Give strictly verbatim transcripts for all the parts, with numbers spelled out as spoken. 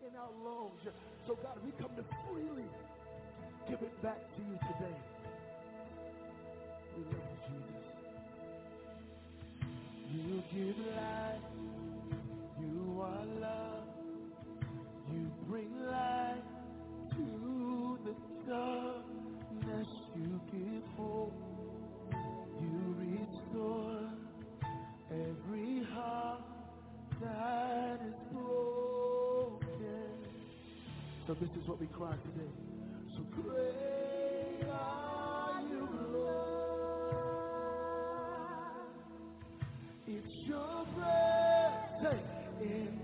in our lungs. So God, we come to freely give it back to you today. We love you, Jesus. You give life. You are love. You bring light to the darkness. You give hope. You restore every heart that is broken. So this is what we cry today. So great are you, Lord. It's your breath in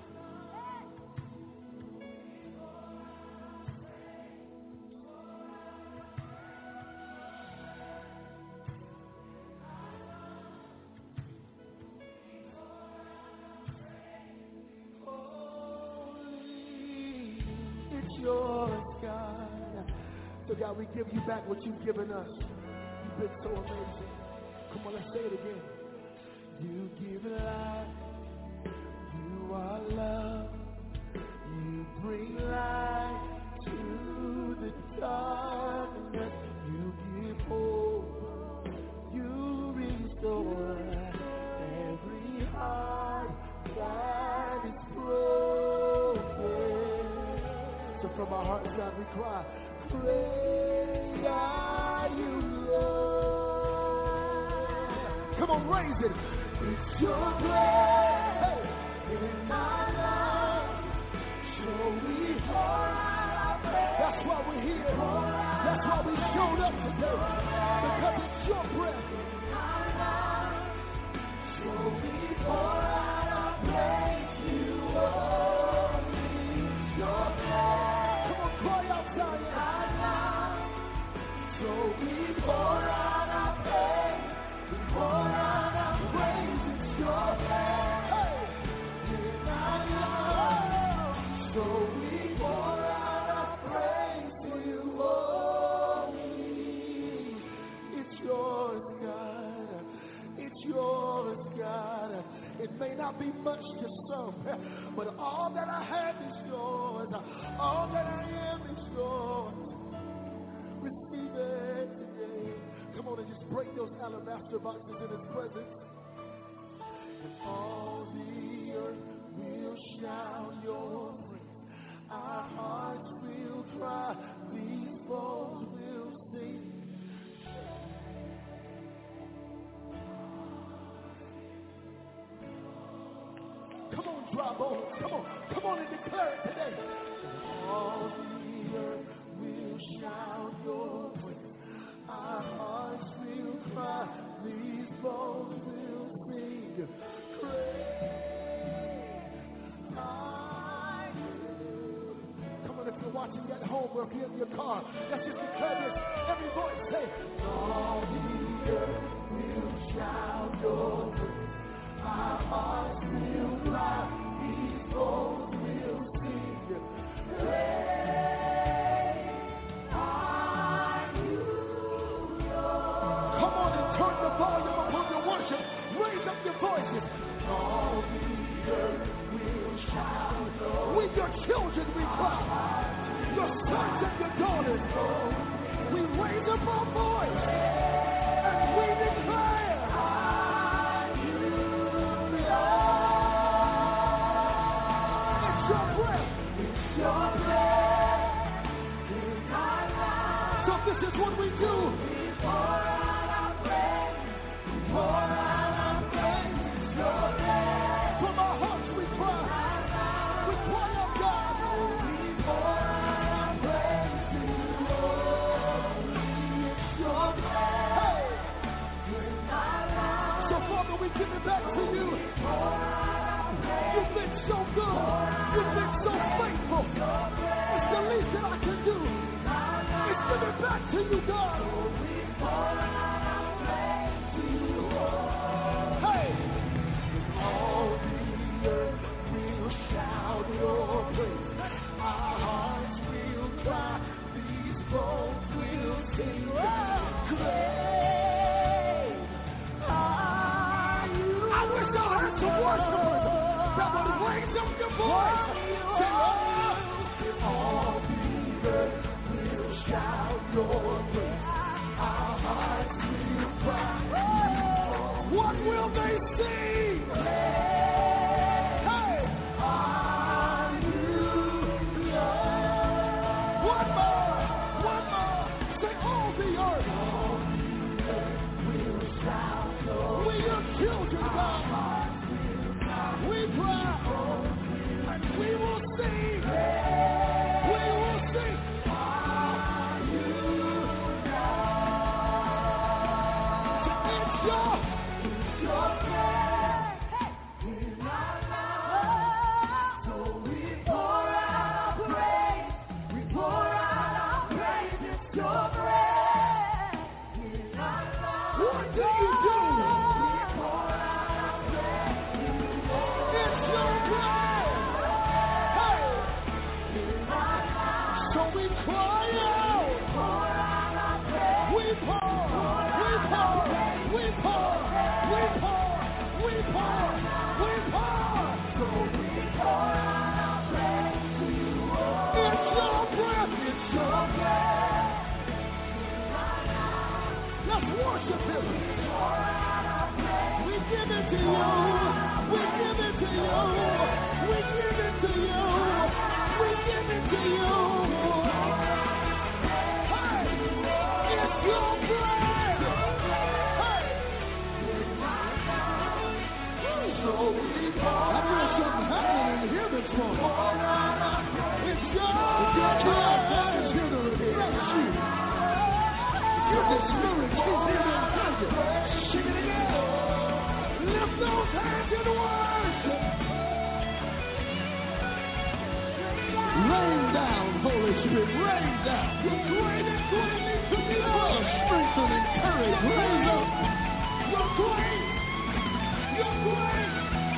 yours, God. So God, we give you back what you've given us. You've been so amazing. Come on, let's say it again. You give life. You are love. You bring light to the darkness. You give hope. You restore every heart that is broken. So from our hearts, God, we cry, great are you, Lord. Come on, raise it. It's your breath in our lungs. So we pour out our praise. That's why we're here. That's why we showed up today. Because it's your breath in our lungs. So we pour out our praise to you, Lord. It's your breath. So we pour out our praise, we pour out our praise, it's your breath in our lungs. So we pour out our praise to you, only. It's yours, God, it's yours, God. It may not be much to some, but all that I have is yours, all that I am is yours. Receive it today. Come on and just break those alabaster boxes in his presence. And all the earth will shout your praise. Our hearts will cry. These bones will sing. Come on, dry bones. Come on. Come on and declare it today. And all the earth will shout your praise. Our hearts will cry. These bones will sing. Great are you. Come on, if you're watching at home or if you're in your car, let's just declare this. Every voice say, all the earth will shout your praise. Our hearts will cry. These bones will sing. Great are you, Lord. Come on and turn the volume upon your worship. Raise up your voices. All the earth will shout. With your children we cry. Your sons and your daughters. We raise up our voice and we declare. This is what we do. We pour out our praise. We pour out our praise. Your name. From our hearts we cry. We cry out, God. We pour out our praise to you, Lord. It's your name. Hey. So Father, we give it back to you. You've been so good. You've been so faithful. It's the least that I can do. Give it back to you, God. So we pour out our praise to you, Lord. Hey! All the earth will shout your praise. Our hearts will cry. These bones will sing. Great are you. I wish I heard some worshipers that would raise up your voice. Say, oh! your grace. Our hearts will cry. What will they sing? Hey! Hallelujah. One more, one more. Say all the earth. All the earth will shout. We your children, God. We cry. And we will sing. We will sing. It's your, it's your breath in our lives. So we pour out our praise. We pour out our praise. It's your breath in our lives. What do you do? We pour out our praise. It's your breath. Hey. In our lives. So we cry out. We pour out our praise. We pour. We pour. We pour, we pour, we pour, we pour. So we pour out our praise to you. It's your breath, it's your breath. Let's worship him. We pour out our praise. We give it to you. We give it to you. We give it to you. We give it to you. Hey, it's your breath. So we pour. I feel something happening in here this morning. It's your breath. God is here to refresh you. You can spirit, she's here to encourage you. Sing it again. Lift those hands in worship. Rain down, Holy Spirit, rain down. You're great and greatly to be loved. Strength and encourage, raise up. You're great. You're great.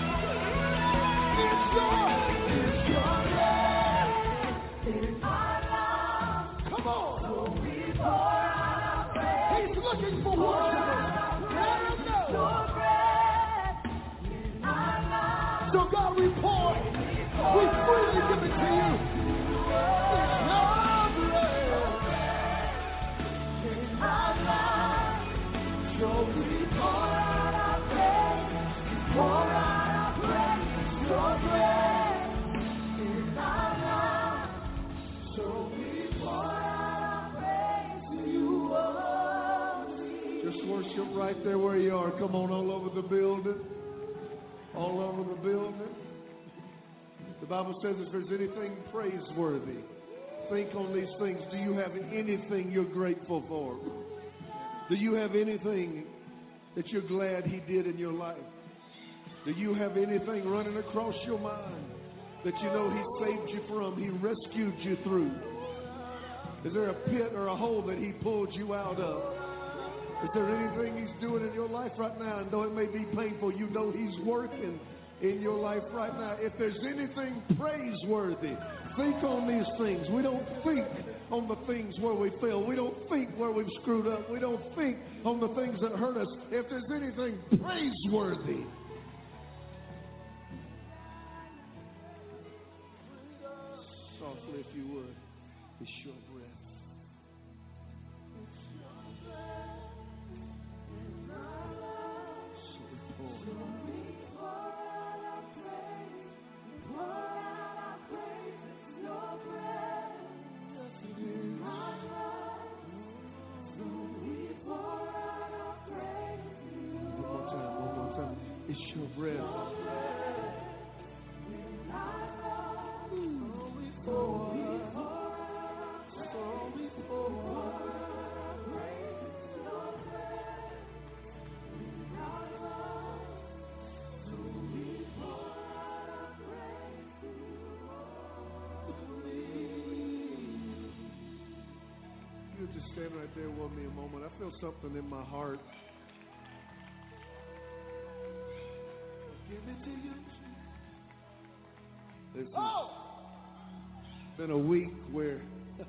It's your, it's your breath in our lives. Come on. So we pour out our praise. He's looking for worshipers. Let him know. Your breath in our lives. So God, we pour. We freely give it to you. It's your breath in our lives. So we pour out our praise. Pour out our praise. Your breath in our lives. So we pour out our praise to you only. Just worship right there where you are. Come on, all over the building. All over the building. The Bible says if there's anything praiseworthy, think on these things. Do you have anything you're grateful for? Do you have anything that you're glad he did in your life? Do you have anything running across your mind that you know he saved you from, he rescued you through? Is there a pit or a hole that he pulled you out of? Is there anything he's doing in your life right now? And though it may be painful, you know he's working in your life right now. If there's anything praiseworthy, think on these things. We don't think on the things where we fail. We don't think where we've screwed up. We don't think on the things that hurt us. If there's anything praiseworthy, softly, if you would, it's your breath. So we pour. It's your breath. You just stand right there with me a moment. I feel something in my heart. Give it to you. This has oh. been a week where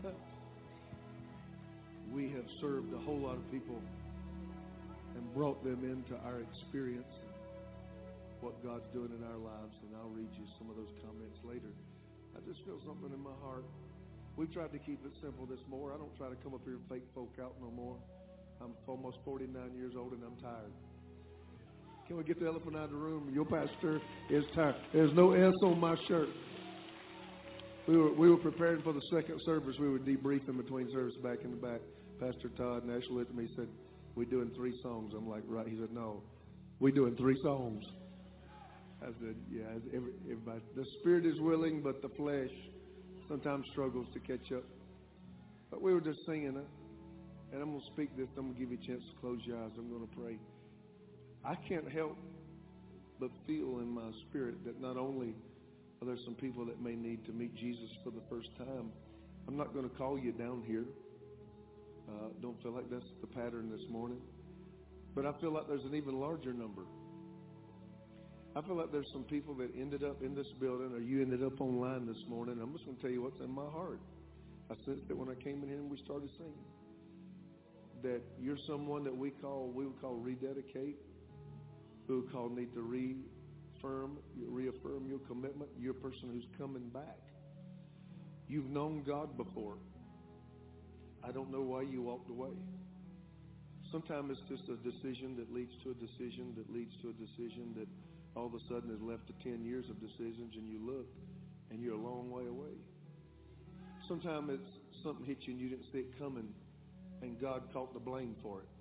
we have served a whole lot of people and brought them into our experience and what God's doing in our lives. And I'll read you some of those comments later. I just feel something in my heart. We've tried to keep it simple this morning. I don't try to come up here and fake folk out no more. I'm almost forty-nine years old and I'm tired. Can we get the elephant out of the room? Your pastor is tired. There's no S on my shirt. We were we were preparing for the second service. We were debriefing between services back in the back. Pastor Todd Nash looked at me and said, "We're doing three songs." I'm like, "Right." He said, "No, we're doing three songs." I said, "Yeah, every, everybody. The spirit is willing, but the flesh sometimes struggles to catch up." But we were just singing it. And I'm going to speak this. I'm going to give you a chance to close your eyes. I'm going to pray. I can't help but feel in my spirit that not only are there some people that may need to meet Jesus for the first time, I'm not going to call you down here. Uh, don't feel like that's the pattern this morning. But I feel like there's an even larger number. I feel like there's some people that ended up in this building, or you ended up online this morning. I'm just going to tell you what's in my heart. I sensed that when I came in here and we started singing, that you're someone that we call, we would call rededicate, we would call need to reaffirm, reaffirm your commitment. You're a person who's coming back. You've known God before. I don't know why you walked away. Sometimes it's just a decision that leads to a decision that leads to a decision that all of a sudden has left to ten years of decisions, and you look and you're a long way away. Sometimes it's something hit you and you didn't see it coming, and God caught the blame for it.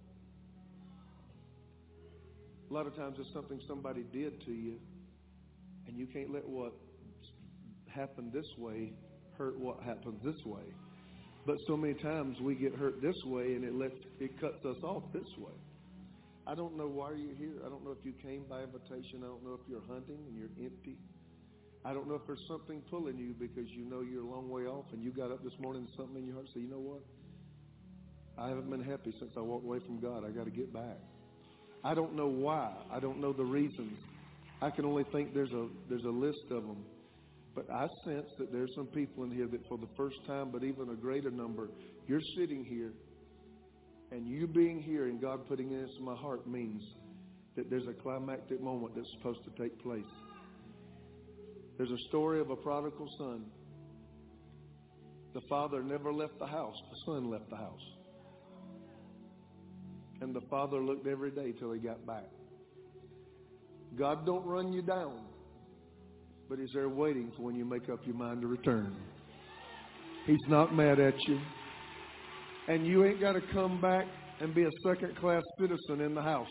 A lot of times it's something somebody did to you, and you can't let what happened this way hurt what happens this way. But so many times we get hurt this way, and it lets it cuts us off this way. I don't know why you're here. I don't know if you came by invitation. I don't know if you're hunting and you're empty. I don't know if there's something pulling you because you know you're a long way off, and you got up this morning and something in your heart said, "You know what? I haven't been happy since I walked away from God. I got to get back." I don't know why. I don't know the reasons. I can only think there's a there's a list of them. But I sense that there's some people in here that for the first time, but even a greater number, you're sitting here, and you being here and God putting this in my heart means that there's a climactic moment that's supposed to take place. There's a story of a prodigal son. The father never left the house. The son left the house. And the father looked every day till he got back. God don't run you down, but he's there waiting for when you make up your mind to return. He's not mad at you. And you ain't got to come back and be a second-class citizen in the house.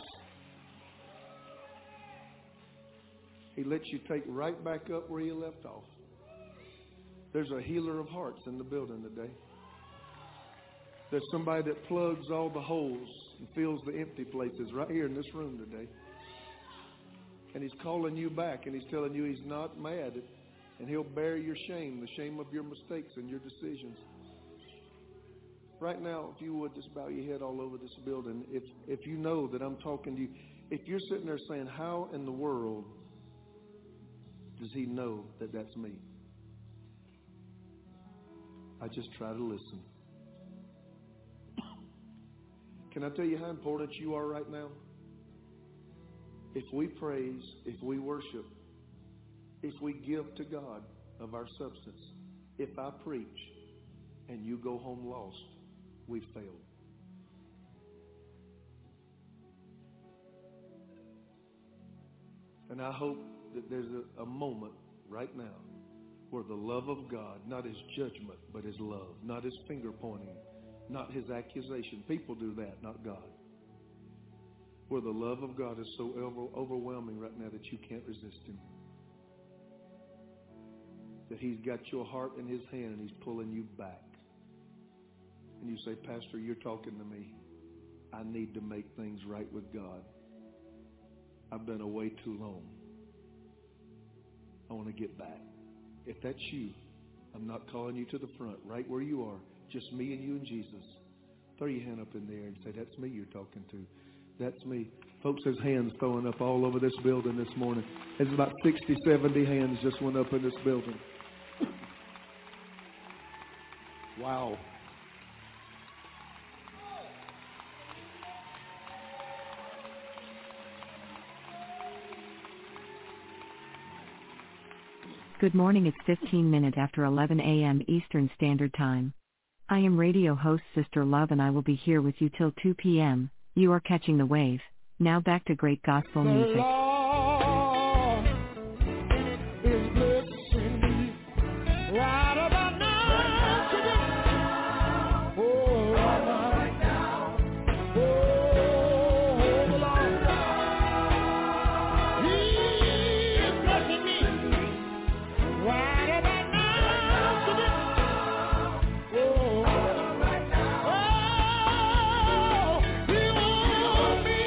He lets you take right back up where you left off. There's a healer of hearts in the building today. There's somebody that plugs all the holes and fills the empty places right here in this room today. And he's calling you back, and he's telling you he's not mad, and he'll bear your shame, the shame of your mistakes and your decisions. Right now, if you would, just bow your head all over this building. If if you know that I'm talking to you, if you're sitting there saying, "How in the world does he know that that's me?" I just try to listen. Can I tell you how important you are right now? If we praise, if we worship, if we give to God of our substance, if I preach and you go home lost, we've failed. And I hope that there's a, a moment right now where the love of God, not his judgment, but his love, not his finger pointing, not his accusation. People do that, not God. Where the love of God is so over, overwhelming right now that you can't resist him. That he's got your heart in his hand and he's pulling you back. And you say, "Pastor, you're talking to me. I need to make things right with God. I've been away too long. I want to get back." If that's you, I'm not calling you to the front. Right where you are, just me and you and Jesus. Throw your hand up in the air and say, "That's me you're talking to. That's me." Folks, there's hands throwing up all over this building this morning. There's about sixty, seventy hands just went up in this building. Wow. Good morning, it's fifteen minutes after eleven a.m. Eastern Standard Time. I am radio host Sister Love and I will be here with you till two p.m. You are catching the wave. Now back to great gospel The music. Lord is blessing me right about now. Oh, right now. Oh, the Lord. He is blessing me right about now. Oh, right now. Oh, He wants me.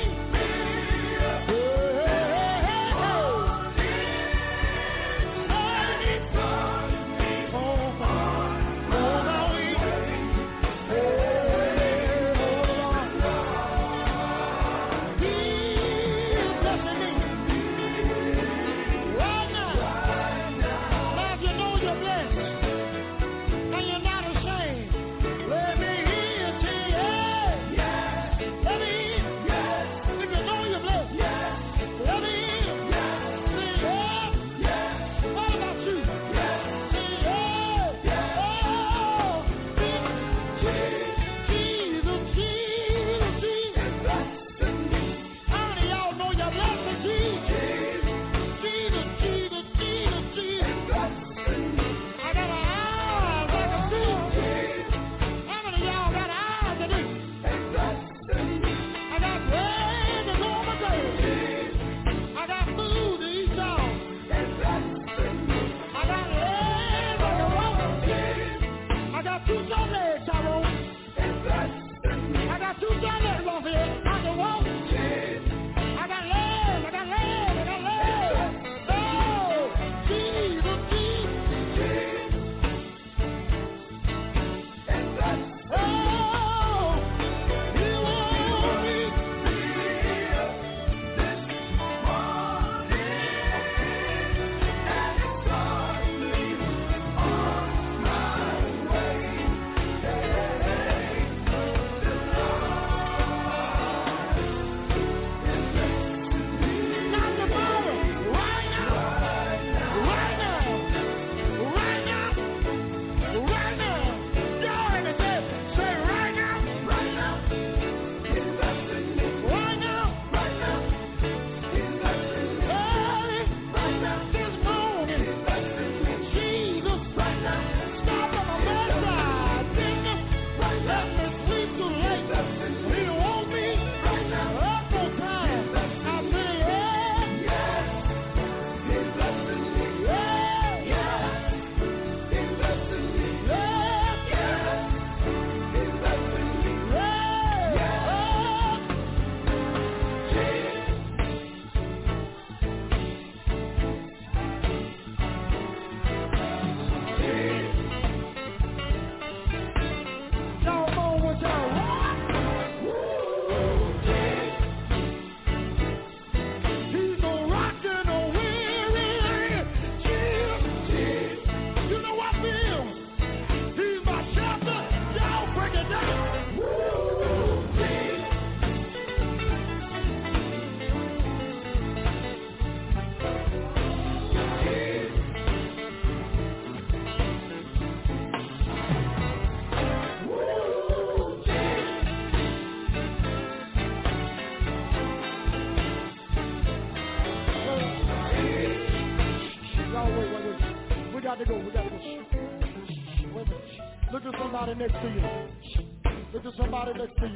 got to go. We got to go. Wait a minute. Look at somebody next to you. Look at somebody next to you.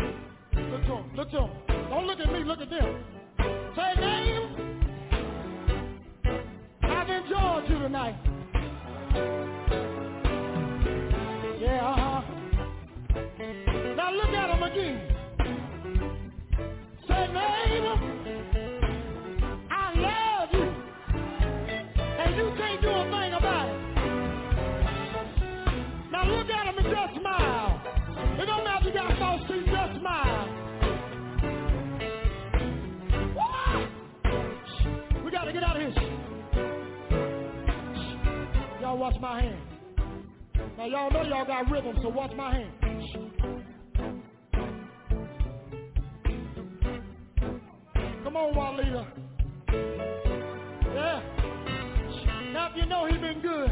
Look to them. Look to them. Don't look at me. Look at them. Say name. I've enjoyed you tonight. Yeah, uh-huh. Now look at them again. Say neighbor, I love you. And you can't do a thing about it. Now look at them and just smile. It don't matter if you got false teeth, just smile. What? We got to get out of here. Y'all watch my hand. Now y'all know y'all got rhythm, so watch my hand. Come on, Walita. Yeah. Now if you know he's been good.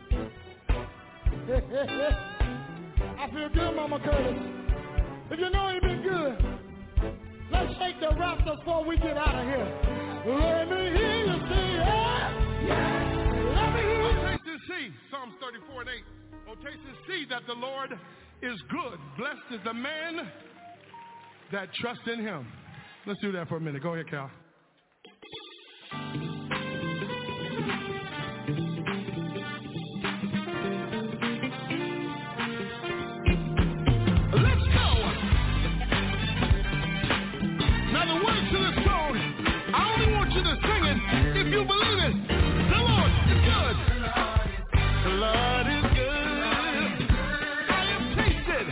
I feel good, Mama Curtis. If you know he's been good, let's shake the raptors before we get out of here. Let me hear you say, yeah. Yeah. Let me hear you. Oh, taste and see, Psalms thirty-four and eight. Oh, taste and see that the Lord is good. Blessed is the man that trusts in him. Let's do that for a minute. Go ahead, Cal. You believe it? The Lord is good. The Lord is good. I have tasted.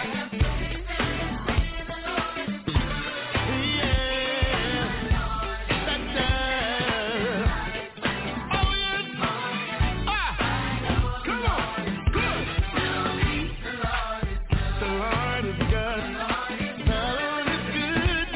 Yeah. That does. Oh, yes. Ah. Come on. Good. The Lord is good. The Lord is good.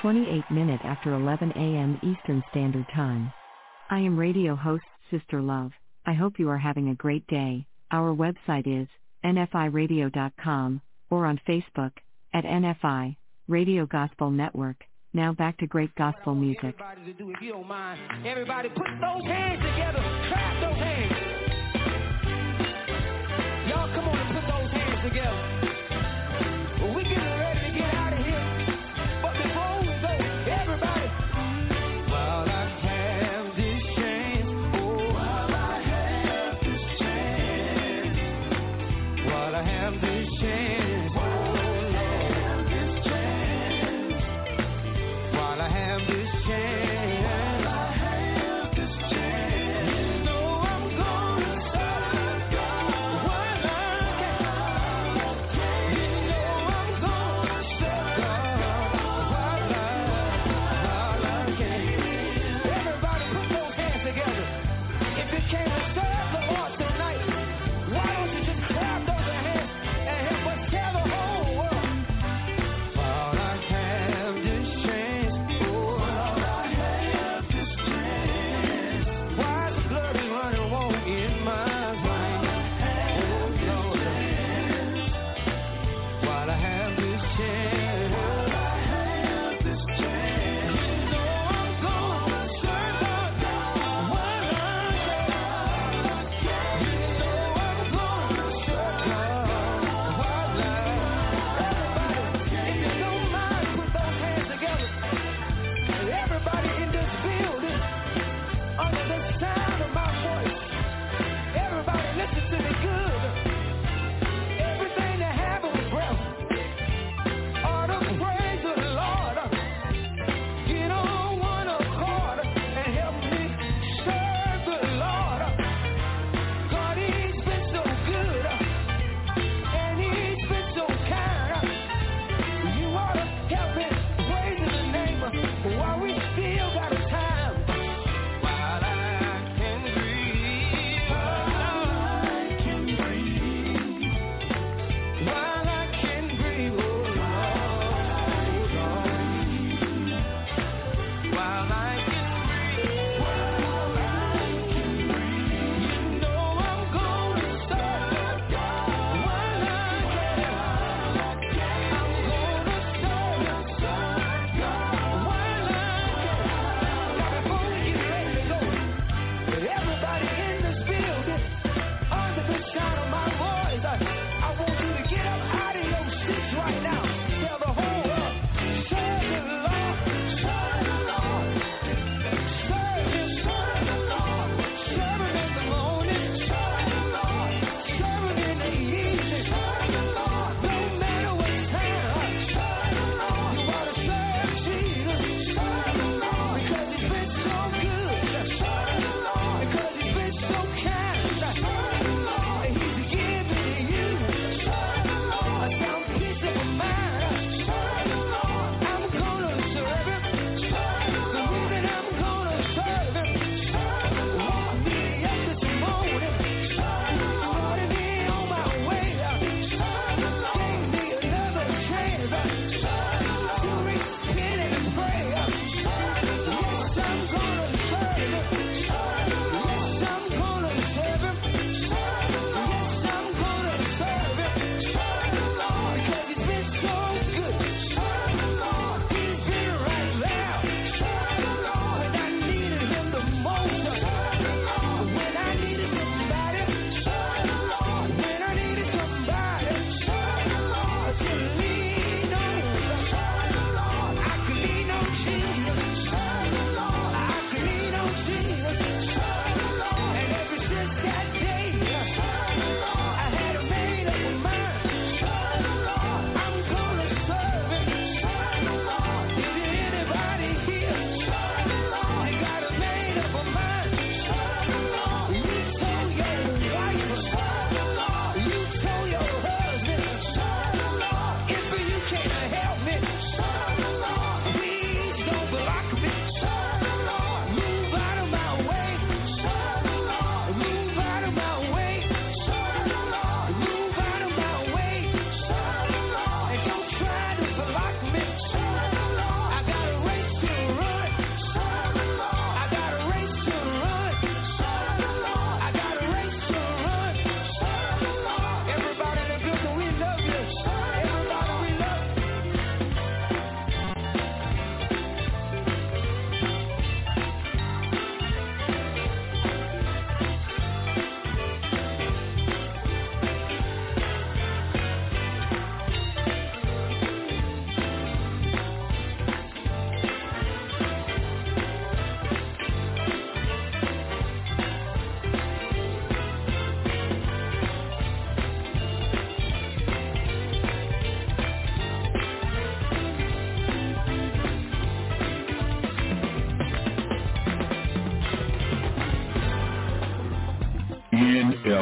twenty-eight minutes after eleven a.m. Eastern Standard Time. I am radio host Sister Love. I hope you are having a great day. Our website is N F I radio dot com or on Facebook at N F I Radio Gospel Network. Now back to great gospel music. Everybody to do, if you don't mind. Everybody put those hands together. Clap those hands. Y'all come on and put those hands together. Well, we're getting ready to get out of here. But before we go, everybody. While I have this chance, oh, while I have this chance, while I have this chance.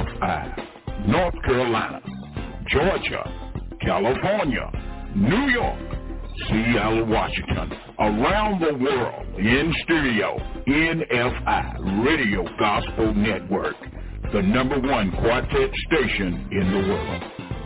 F I, North Carolina, Georgia, California, New York, Seattle, Washington, around the world, in studio, N F I, Radio Gospel Network, the number one quartet station in the world.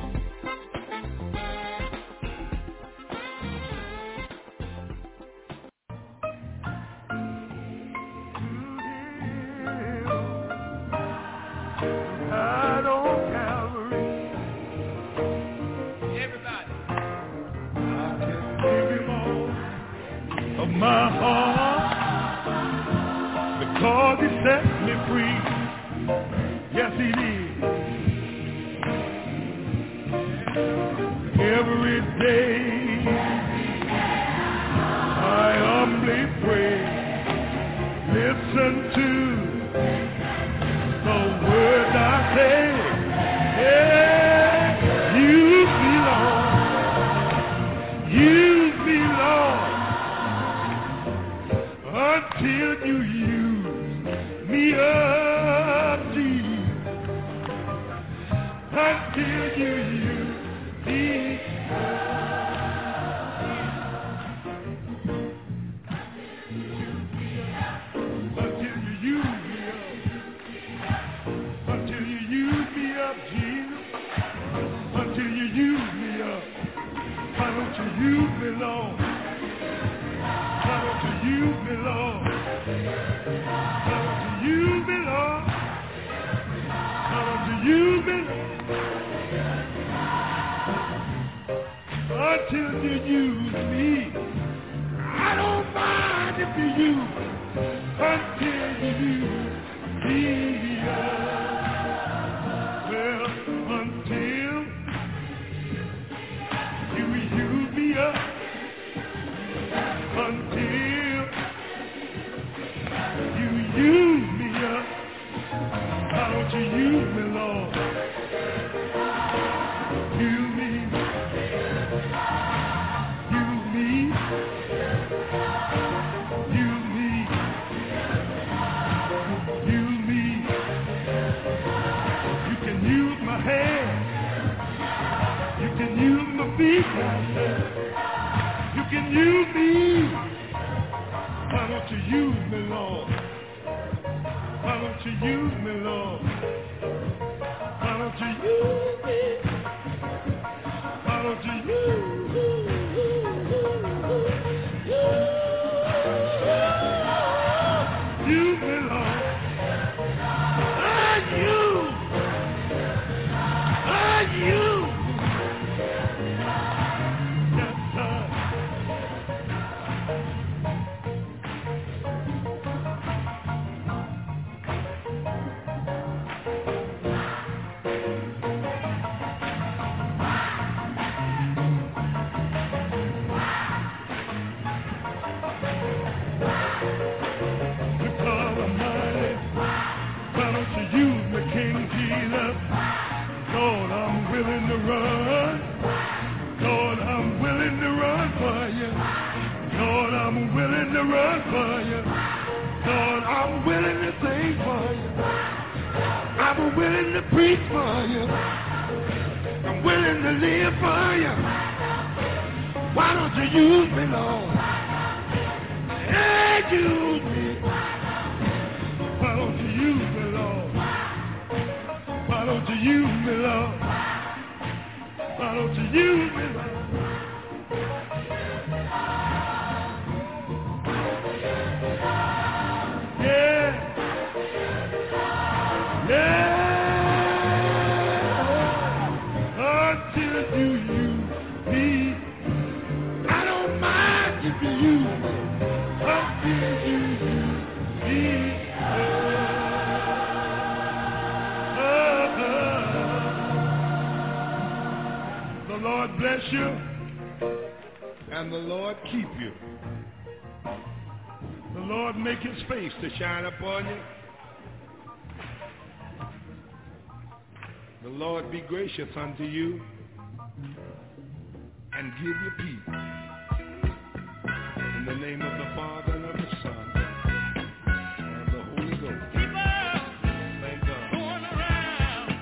My heart, because he set me free. Yes, he did. Every day I humbly pray. Listen to the words I say. Yeah, use me, Lord. Use me, Lord. Until you use me up, Jesus. Until you use me Until you use me up. Until you use me up, Jesus. Until you use me up. Why don't you use me, Lord? Why don't you use me, Lord? Why don't you use me, Lord? Why don't you use me? Until you use me. I don't mind if you use me. Until you use me. Well, until you use me up. Until you use me up. Why don't you use me, Lord? Use me. Use me. Use me. Use me. You can use my hands. You can use my feet. You can use me. Why don't you use me, Lord? Why don't you use me, Lord? Why don't you use me? Why don't you use me? Use me, Lord. And you. And you. Yes, sir. King Jesus, Lord, I'm willing to run. Lord, I'm willing to run for you. Lord, I'm willing to run for you. Lord, I'm willing to sing for you. I'm willing to preach for you. I'm willing to live for you. Why don't you use me, Lord? Yeah, use me. Why don't you use me, Lord? Why don't you use me, Lord? Why don't you use me, Lord? Yeah. Yeah. Until you use me. I don't mind if you use me. Until you use me. The Lord bless you, and the Lord keep you. The Lord make his face to shine upon you. The Lord be gracious unto you and give you peace. In the name of the Father and of the Son and the Holy Ghost. People, thank God. Going around.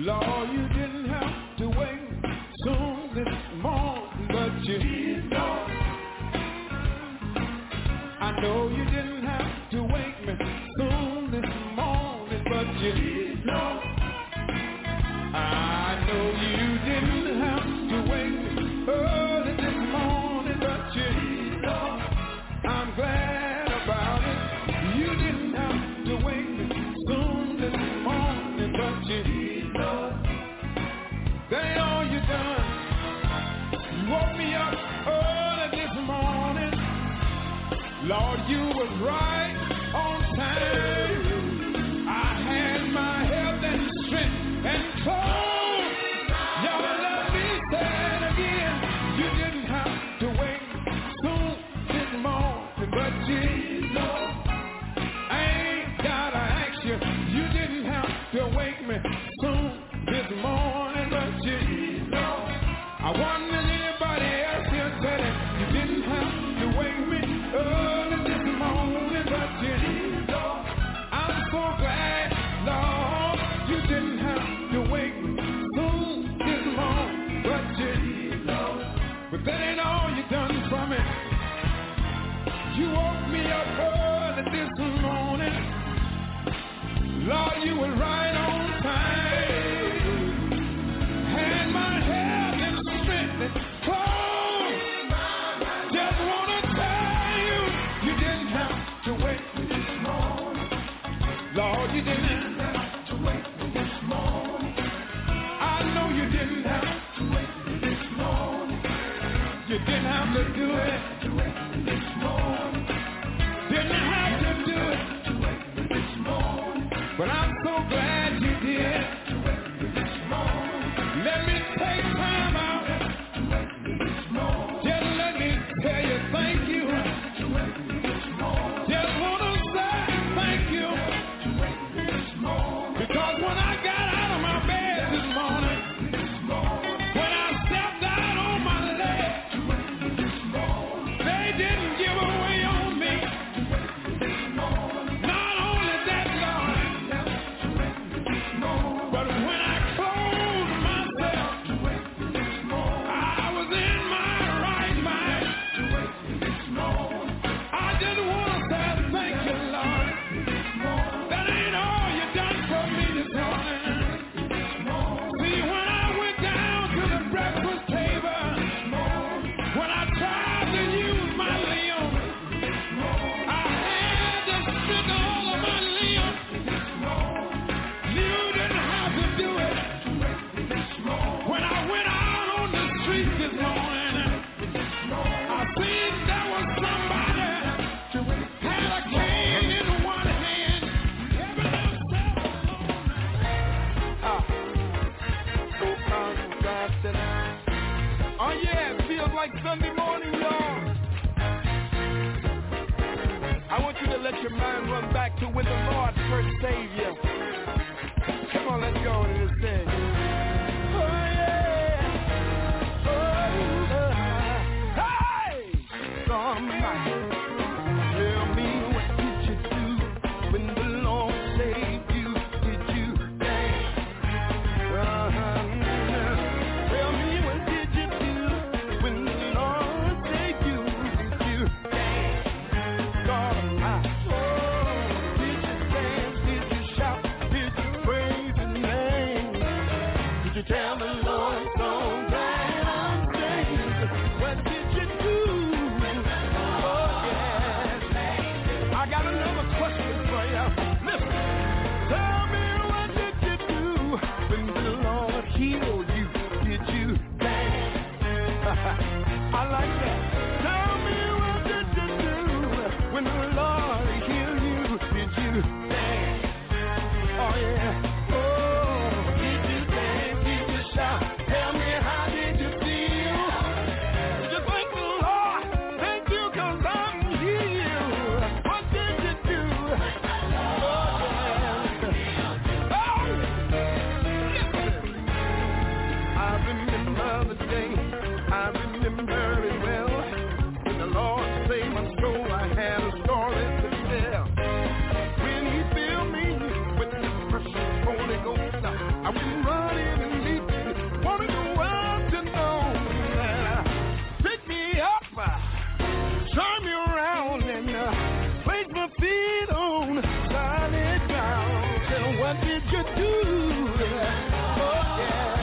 Lord, you didn't have to wait soon this morning, but you did, Lord. I know you didn't have to wake me soon this morning, but you did, Lord. I know you didn't have to wake me early this morning, but you did, Lord. I'm glad about it. You didn't have to wake me soon this morning, but you did, Lord. That ain't all you done. You woke me up early this morning. Lord, you was right on time. I had my health and strength and clothes. Y'all let me say it again. You didn't have to wait soon this morning, but you did, Lord. I ain't gotta ask you. You didn't have to wake me soon this morning, but you did, Lord. I wonder if anybody else here said it. You didn't have to wake me early this morning, but you did, Lord. I'm so glad, Lord, you didn't have to wake me soon this morning, but you did, Lord. But that ain't all you done for me. You woke me up early this morning. Lord, you were right on time. Had my health and strength and clothes. Just wanna tell you, you didn't have to wait for this morning. Lord, you didn't have to wait for this morning. I know you didn't have to wait for this morning. You didn't have to do it to wait for this morning. Didn't have to do it to wait for this morning. But I'm so glad you did to wait for this morning. Let me take time out to wait for this morning. Just let me tell you thank you to wait for this morning. Just wanna say thank you to wait for this morning. Because when I got out of my bed this morning, this morning, when I stepped out on my leg to wait for this morning, they didn't give away on me to wait for this morning. Not only that, Lord, to wait for this morning, but when I closed myself to wait for this morning, I was in my right mind to wait for this morning. I just want to say thank you, Lord. That ain't all you done for me this morning. See, when I went down to the breakfast table, when I tried to use my limbs, I had to stick all of my limbs. You didn't have to do it. When I went out on the street this morning, I seen there was somebody had a cane in one hand. Every little step along. Ah, so contrasted. Oh yeah, it feels like Sunday morning, y'all. I want you to let your mind run back to when the Lord first saved you. Come on, let's go into this thing. Oh yeah. Oh, uh, hey! Somebody tell me, what did you do when the Lord saved you? Did you dance? Uh-huh. Tell me, what did you do when the Lord saved you? Did you dance? God, I, oh, did you dance? Did you shout? Did you praise His name? Did you tell the Lord so glad I'm saved? What did you do? Oh yeah. I got another question for you. Listen. Tell me, what did you do when the Lord healed you? Did you dance? I like that. Tell me, what did you do when the Lord healed you? Did you dance? Oh yeah. Oh, did you dance? Did you what did you do? Oh, yeah.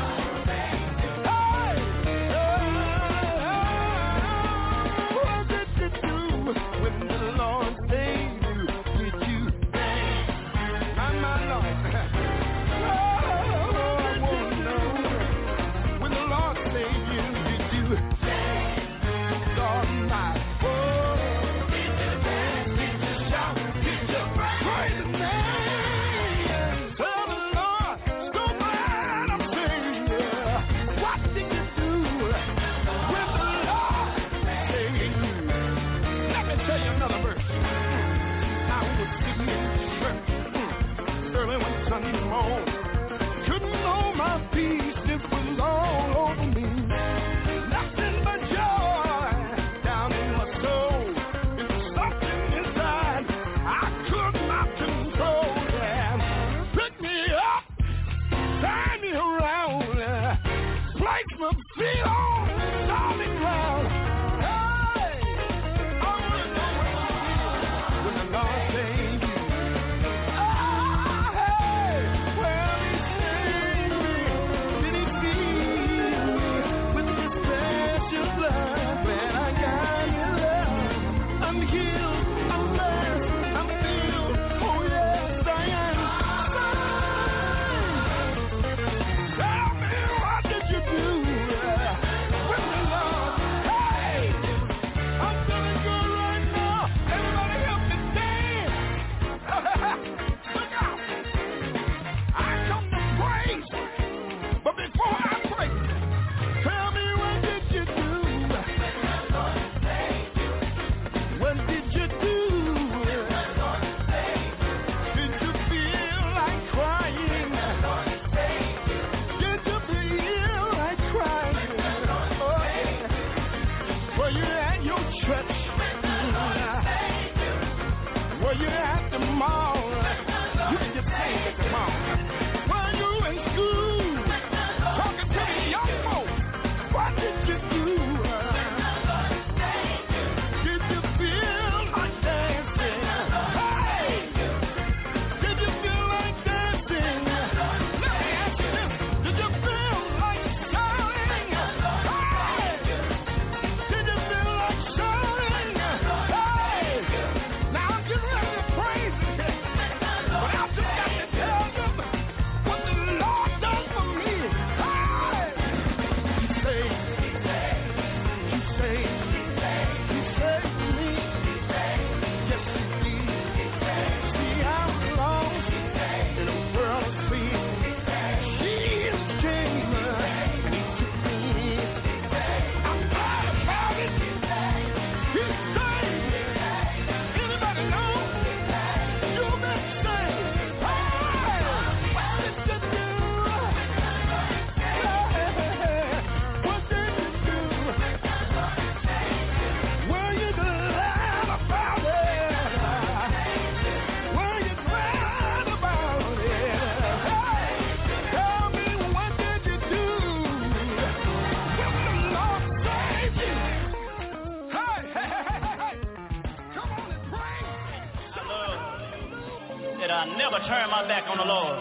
Turn my back on the Lord.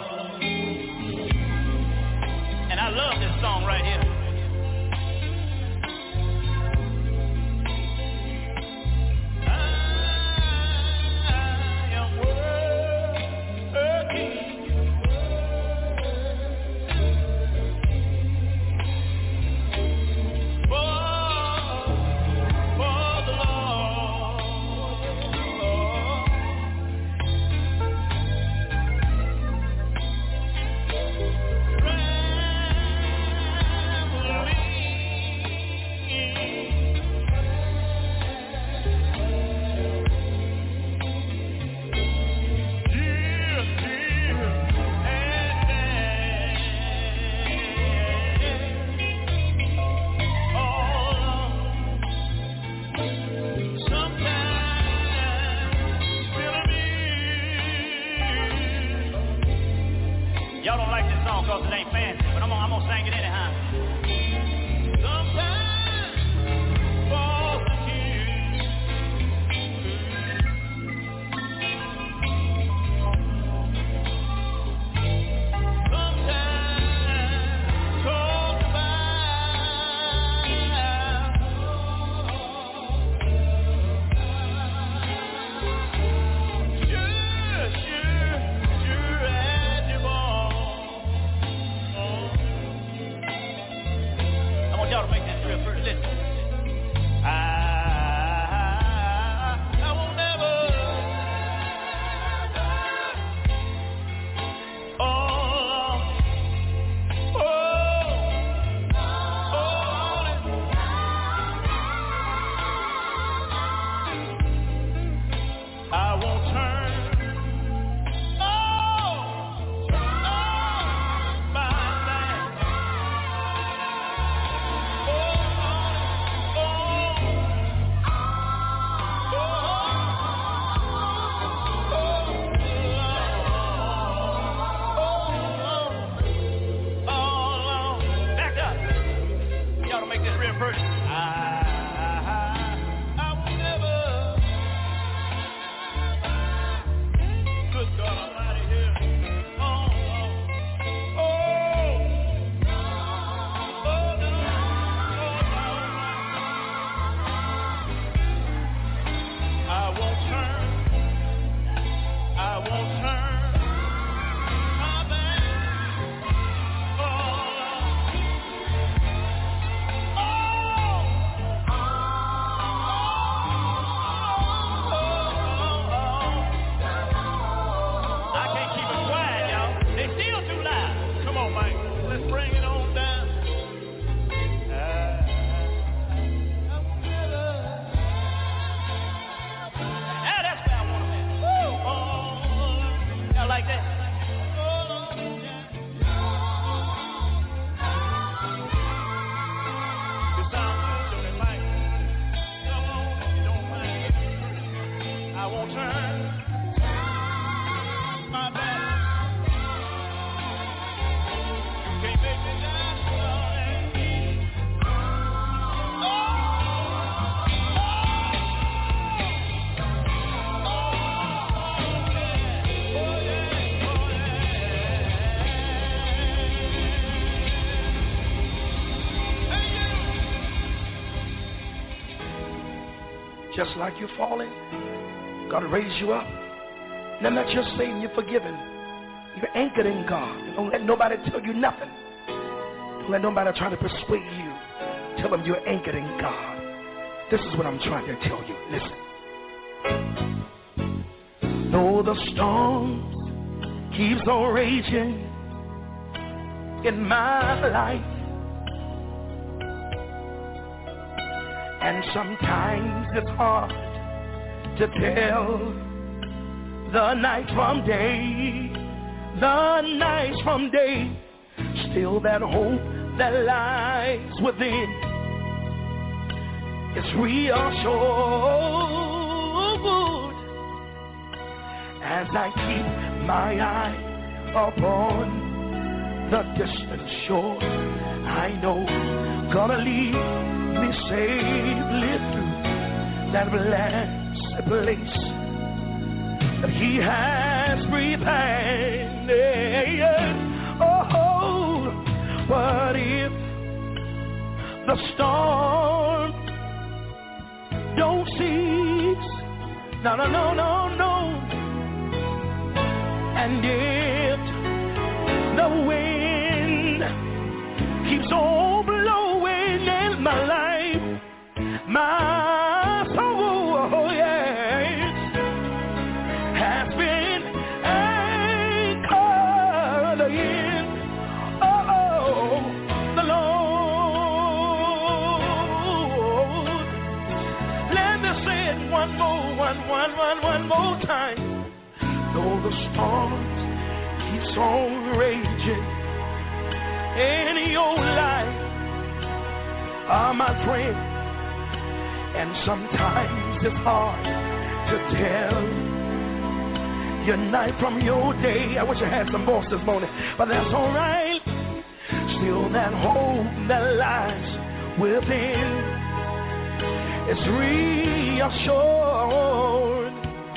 And I love this song right here. Y'all to make this real first. Listen. I Just like you're falling, God will raise you up. And I'm not just saying you're forgiven. You're anchored in God. Don't let nobody tell you nothing. Don't let nobody try to persuade you. Tell them you're anchored in God. This is what I'm trying to tell you. Listen. Though the storm keeps on raging in my life, and sometimes it's hard to tell the night from day, the night from day. Still that hope that lies within is reassured as I keep my eye upon the distant shore. I know gonna lead me safely through that blessed place that He has prepared. Oh, but if the storm don't cease, no, no, no, no, no, and if the wind keeps on blowing in my life, my soul, oh yes, has been anchored in, oh, the Lord. Let me say it one more, one, one, one, one more time. Though the storm keeps on raging in your life, ah, my friend, and sometimes it's hard to tell your night from your day. I wish I had some voice this morning, but that's all right. Still that hope that lies within is reassured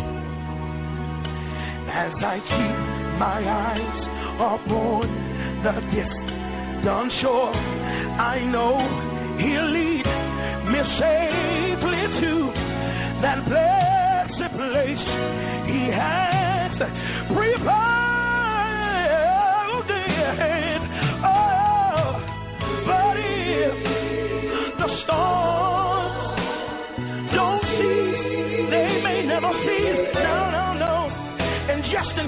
as I keep my eyes upon the distant shore. I know He'll lead me safely to that blessed place He has prepared. Oh, but if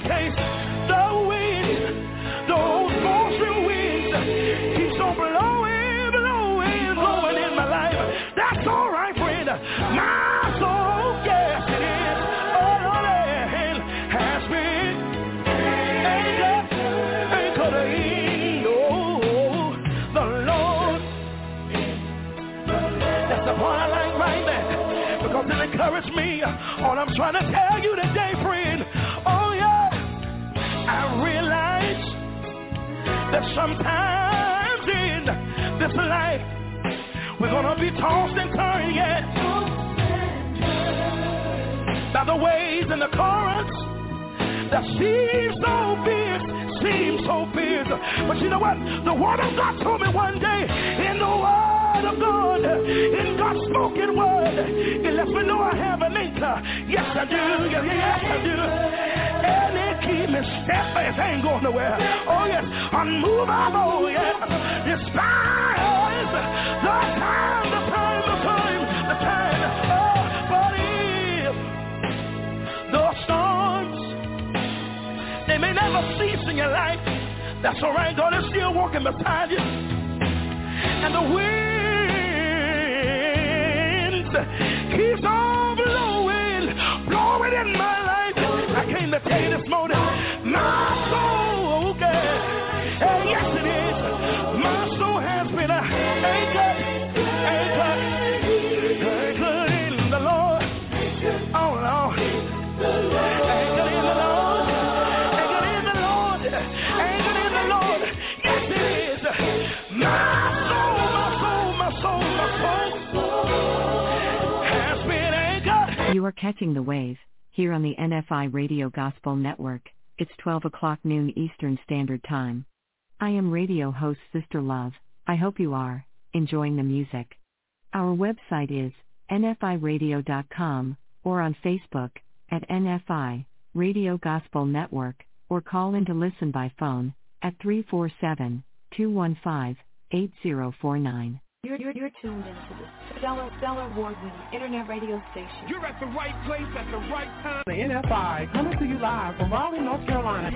case the wind, those forcing winds keeps on blowing, blowing, blowing in my life. That's all right, friend. My soul, yes it is. Oh, Lord, has been anchored, anchored in, oh, the Lord. That's the part I like right there, because it encouraged me. All I'm trying to tell you today, friend, oh yeah, I realize that sometimes in this life we're gonna be tossed and turned, yeah, by the waves and the currents that seem so big, seem so big. But you know what? The Word of God told me one day, in the Word of God, in God's spoken word, it lets me know I have an anchor. Yes, I do. Yes, yes I do. And it keeps me steadfast. I ain't going nowhere. Oh, yes. Unmovable, yeah. Despise the time, the time, the time, the time. Oh, but if the storms, they may never cease in your life, that's all right. God is still walking beside you. And the wind keeps on blowing, blowing in my life. I came to tell you this morning, my soul, okay, and yes it is, my soul has been anchored, anchored, anchored in the Lord. Oh Lord, anchored in the Lord, anchored in the Lord, anchored in the Lord. Yes it is, my soul, my soul, my soul, my soul has been anchored. You are catching the wave here on the N F I Radio Gospel Network. It's twelve o'clock noon Eastern Standard Time. I am radio host Sister Love. I hope you are enjoying the music. Our website is N F I radio dot com, or on Facebook at N F I Radio Gospel Network, or call in to listen by phone at three four seven, two one five, eight zero four nine. You're, you're, you're tuned into the stellar, stellar award-winning internet radio station. You're at the right place at the right time. The N F I coming to you live from Raleigh, North Carolina.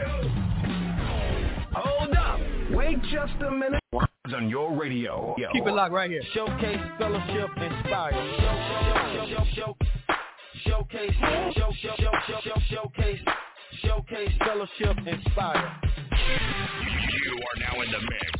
Hold up. Wait just a minute. On your radio. Keep it locked right here. Showcase, fellowship, inspire. Show, show, show, show, showcase, show, show, show, show, showcase, showcase, fellowship, inspire. You are now in the mix.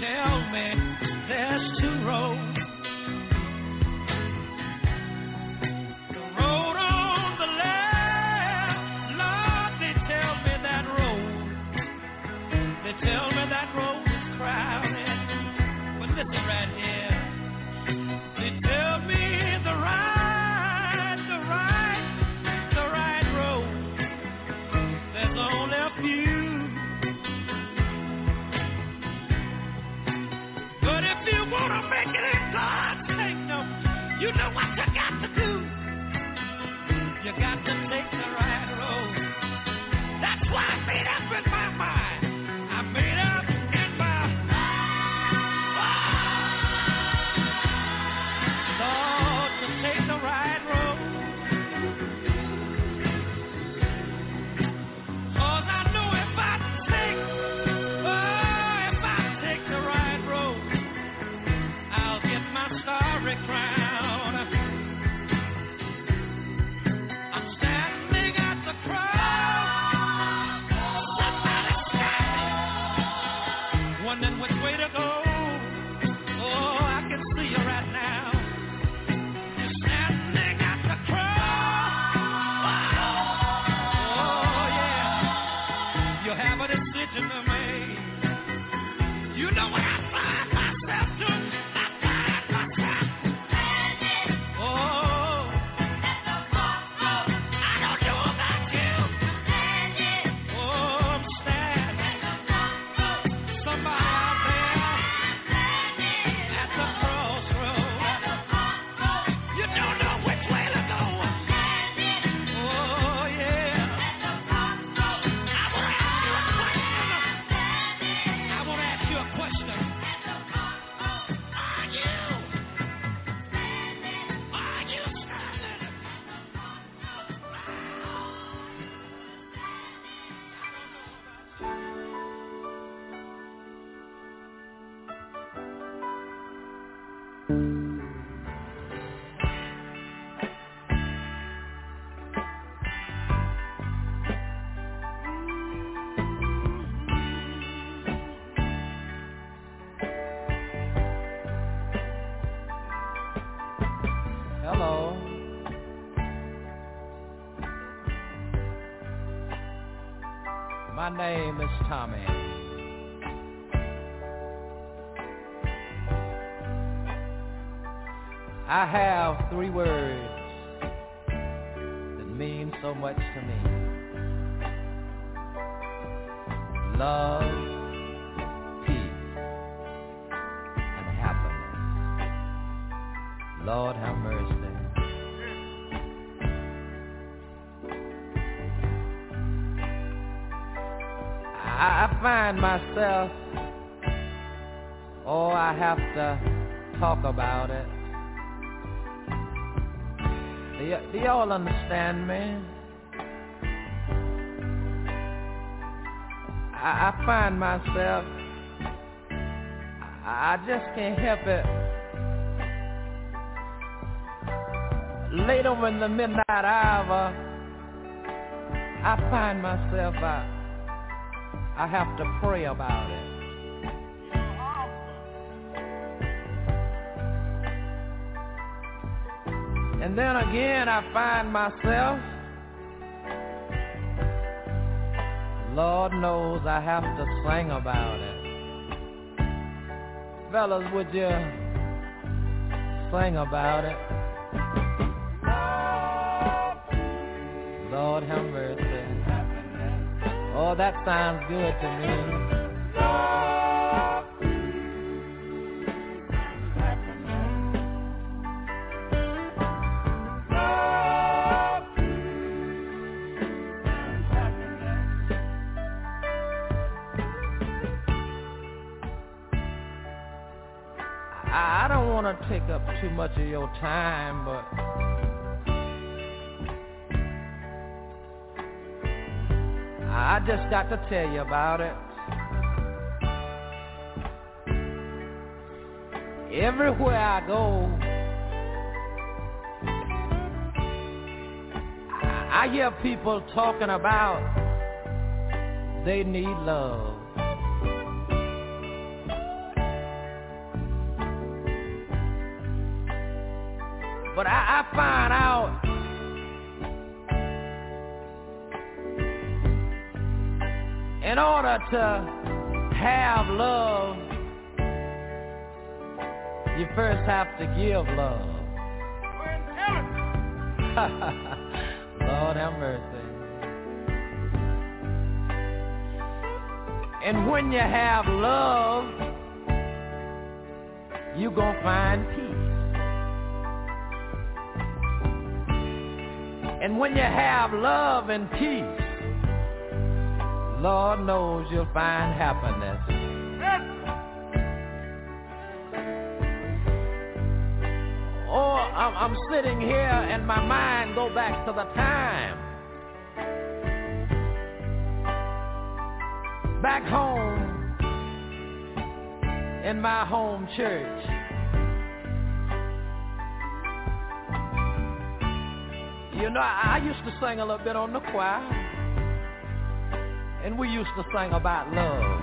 tell me there's two roads. The road on the left, Lord, they tell me that road. They tell me that road is crowded. But listen right here. They tell me the right, the right, the right road. There's only a few. But if you want to make it in God's kingdom, you know what you got to do. You got to take the right road. That's why I made up in my mind. I made up in my mind. Lord, to take the right road. 'Cause I know if I take, oh, if I take the right road, I'll get my starry crown. I'm standing at the cross. Somebody's standing, wondering which way to go. Oh, I can see you right now. You're standing at the cross. Oh, yeah. You have a decision to make. You know what I find myself doing? I find myself standing. Oh, I don't know about you. Oh, I'm standing. Somebody out there at the crossroad. You don't know which way to go. Oh, yeah. I want to ask you a question. I want to ask you a question. Are you? Are you standing? Hello. My name is Tommy. I have three words that mean so much to me. Love, peace, and happiness. Lord have mercy. I find myself, oh, I have to talk about it. Do, y- do y'all understand me? I, I find myself, I, I just can't help it. Later in the midnight hour, I find myself, I, I have to pray about it. And then again I find myself, Lord knows I have to sing about it. Fellas, would you sing about it? Lord have mercy. Oh, that sounds good to me. I don't want to take up too much of your time, but I just got to tell you about it. Everywhere I go, I hear people talking about they need love. But I, I find out in order to have love, you first have to give love. Lord have mercy. And when you have love, you gonna find peace. And when you have love and peace, Lord knows you'll find happiness. Or I'm, I'm sitting here and my mind go back to the time back home in my home church. You know, I, I used to sing a little bit on the choir, and we used to sing about love.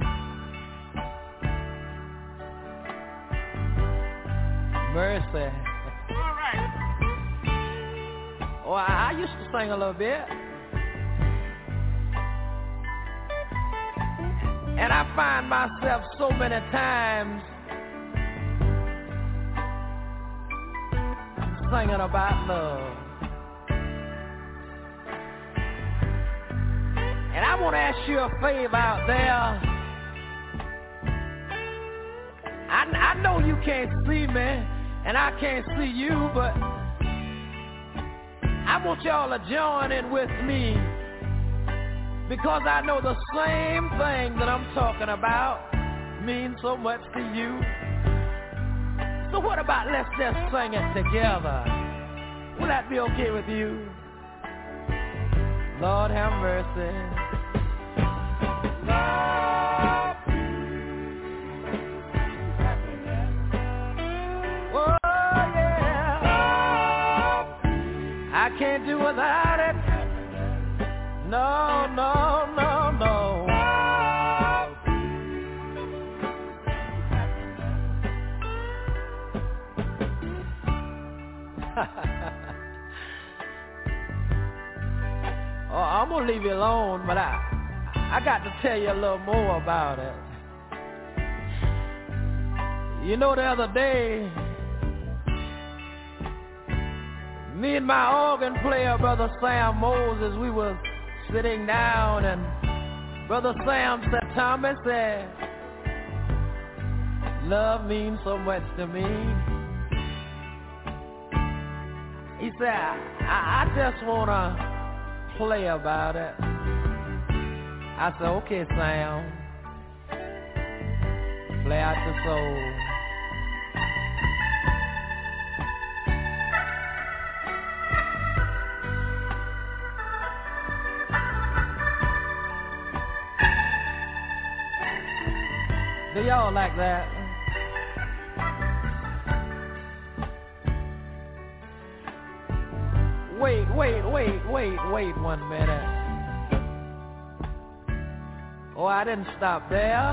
Mercy. All right. Oh, I, I used to sing a little bit. And I find myself so many times singing about love. And I want to ask you a favor out there. I, I know you can't see me, and I can't see you, but I want y'all to join in with me, because I know the same thing that I'm talking about means so much to you. So what about let's just sing it together? Will that be okay with you? Lord have mercy. Lord, oh yeah. I can't do without it. No, no, no, no. Oh, I'm gonna leave you alone, but I, I got to tell you a little more about it. You know, the other day, me and my organ player, Brother Sam Moses, we was sitting down, and Brother Sam said, Tommy said, love means so much to me. He said, I, I just want to play about it. I said, okay, Sam, play out your soul. Do y'all like that? Wait, wait, wait, wait, wait one minute. Oh, I didn't stop there.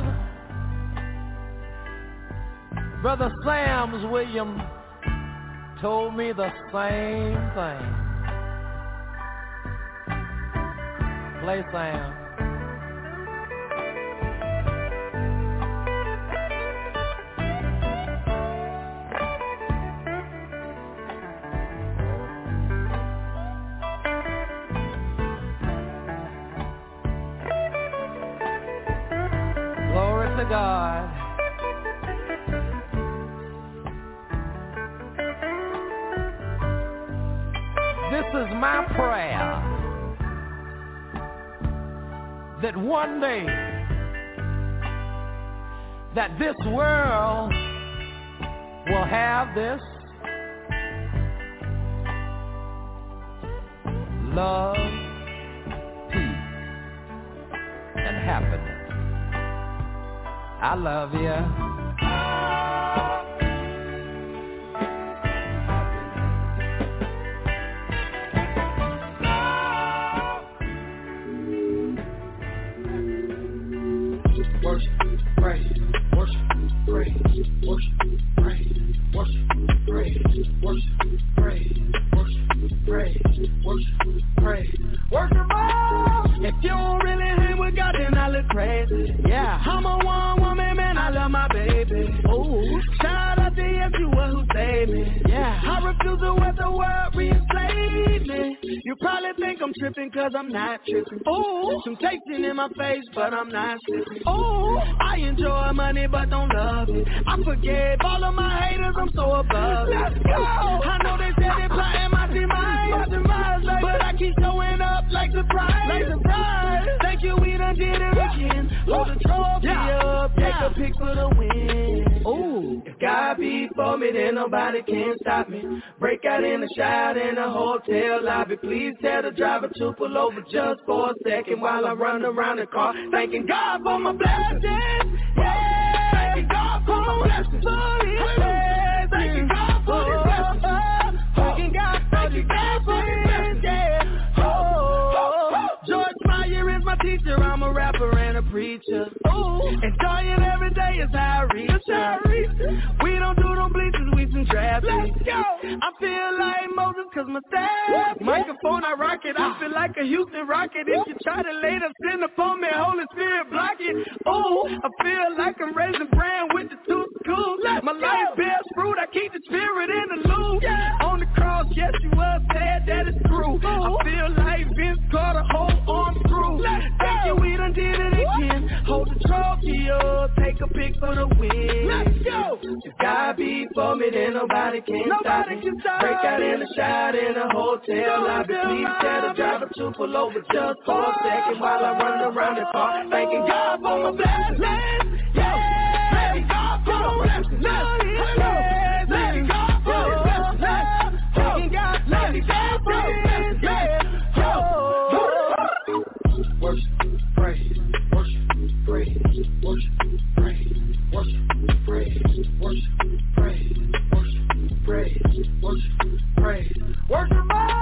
Brother Sam's William told me the same thing. Play, Sam. God. This is my prayer, that one day that this world will have this love, peace, and happiness. I love you. Worship. praise, worship, praise, worship, praise, worship, praise, worship, praise, worship, praise, worship, praise, worship. If you don't really hang with God, then I look crazy. Yeah, I'm a one woman man, I love my baby. Ooh, shout out to Yeshua who saved me. Yeah, I refuse to let the world re-enslave me. You probably think I'm tripping cause I'm not tripping. Ooh, temptation in my face, but I'm not slipping. Ooh, I enjoy money but don't love it. I forgave all of my haters, I'm so above it. Let's go. I know they said they plotting my demise, my demise like but I keep showing up like surprise, like surprise. Thank you, we done did it again. Hold the trophy yeah. up, take yeah. a pic for the win. Ooh, if God be for me, then nobody can stop me. Break out in the shower in the hotel lobby. Please tell the driver to pull over just for a second while I run around the car, thanking God for my blessings. Yeah, thanking God for my blessings. For His blessings. Thanking God for His blessings. Thanking God for His blessings. Yeah. Oh, George Meyer is my teacher. I'm a rapper and a preacher. Ooh, enjoying every day is how I reach her. We don't do them bleachers, we some traffic. Let's go. I feel like Moses cause my staff. Microphone I rock it, I feel like a Houston Rocket. If you try to later send upon me, Holy Spirit block it. Ooh, I feel like I'm raising brand with the two schools. My life bears fruit, I keep the spirit in the loop. Yeah. On the cross, yes you was sad, that is true. I feel like Vince Carter, whole arm through. Thank you, we done did it again. Hold the trophy up, take a pic for the win. Let's go. If God be for me, then nobody can stop me. Break out in the shower in a hotel lobby. Please tell the driver to pull over just for a second while I run around the car, thanking God for my blessings. Yeah, thanking God for my blessings. Yeah, thanking God for His blessings. Thanking God, thanking God for His blessings. Yeah. Worship, praise, worship, praise, worship, praise, worship, praise, worship, praise, worship, praise, worship, praise, worship.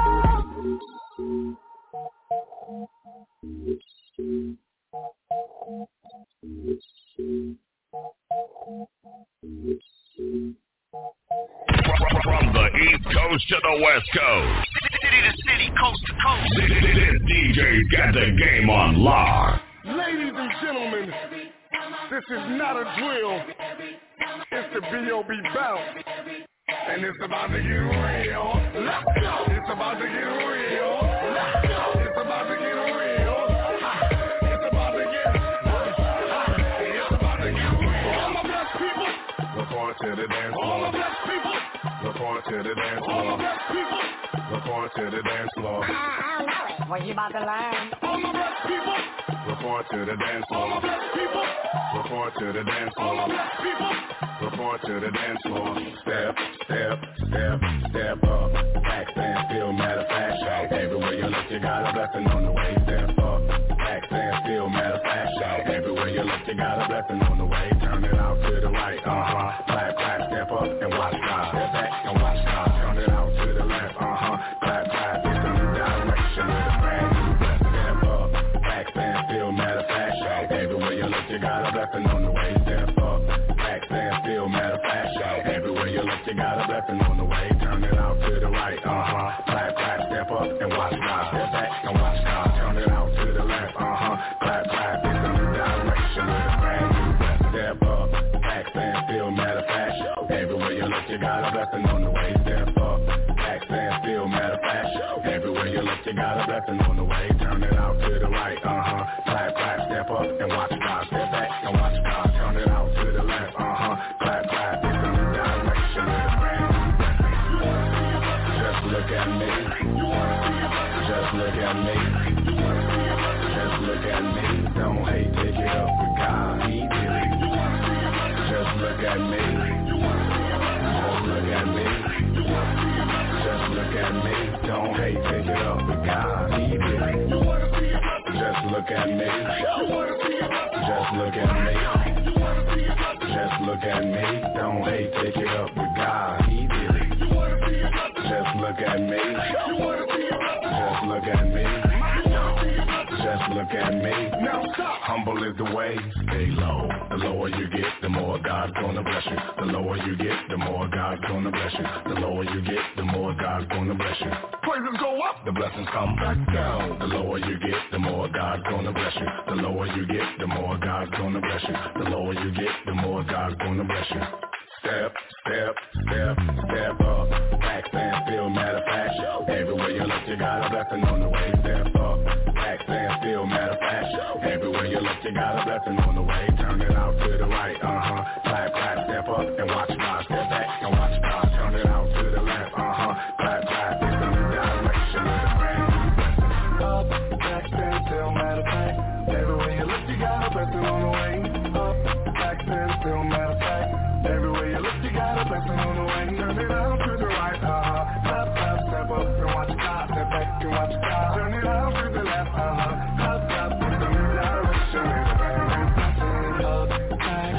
From the East Coast to the West Coast, city to city, coast to coast, this D J's got the game on lock. Ladies and gentlemen, this is not a drill. It's the B O B bounce. And it's about to get real. Let's go. It's about to get real. Let's go. It's about to get real. It's about to get It's about to get real. All my blessed people. Report to the dance floor. All my blessed people. Report to the dance floor. All my blessed people. Report to the dance floor. I don't know it. What you about to learn? All my blessed people. Report to the dance floor. All my blessed people. Report to the dance floor. All my blessed people. Report to the dance floor. Step, step, step, step up. Back stand still, matter of fact, shout. Everywhere you look, you got a blessing on the way. Step up. Back stand still, matter of fact, shout. Everywhere you look, you got a blessing on the way. Turn it out to the right, uh-huh. Clap, clap, step up and watch God. Step back and watch God. Turn it out to the left, uh-huh. Clap, clap, it's a new direction with a brand new blessing. Step up. Back stand still, matter of fact, shout. Everywhere you look, you got a blessing on the way. Step up. Back stand still, matter of fact, shout. Everywhere you look, you got a blessing on the way. Turn it out to the right, uh-huh. Clap, clap, step up and watch God. Step back and watch God. Turn it out to the left, uh-huh. Clap, clap, it's a new direction with a brand new blessing. Step up, back stand still, matter of fact, shout. Everywhere you look, you got a blessing on the way. Step up, back stand still, matter of fact, shout. Everywhere you look, you got a blessing on the way. Turn it out to the right, uh-huh. Clap, clap, step up and watch God. Step back and watch God. Turn it out to the left, uh-huh. Clap, clap, it's a new direction with a brand new blessing. Just look at me. Just look at me. Just look at me. Don't hate, take it up with God. He did it. Just look at me. Just look at me. Just look at me. Don't hate, take it up with God. He did it. Just look at me. Just look at me. Just look at me. Don't hate, take it up with God. He did it. Just look at me. Just look at me. Just look at me. Now stop. Humble is the way, stay low. The lower you get, the more God's gonna bless you. The lower you get, the more God's gonna bless you. The lower you get, the more God's gonna bless you. Praises go up, the blessings come back down. The lower you get, the more God's gonna bless you. The lower you get, the more God's gonna bless you. The lower you get, the more God's gonna bless you. Step, step, step, step up. Back, stand still, matter of fact. Everywhere you look, you got a blessing on the way. Step up. Back, stand still, matter of fact. Everywhere you look, you got a blessing on the way. Turn it out to the right, uh-huh. Clap, clap, step up and watch God. Step back and watch God. Turn it out to the left, uh-huh. Clap, clap, it's a new direction with a brand new blessing. Up, back, stand still, matter of fact. Everywhere you look, you got a blessing on the way. Up, back, stand still, matter of fact. Everywhere you look, you got a blessing on the way. Turn it out to the right, uh-huh. Clap, clap, step up and watch God. Step back and watch God. Turn it out to the left, uh-huh. Clap, clap, it's a new direction with a brand new blessing. Up, back.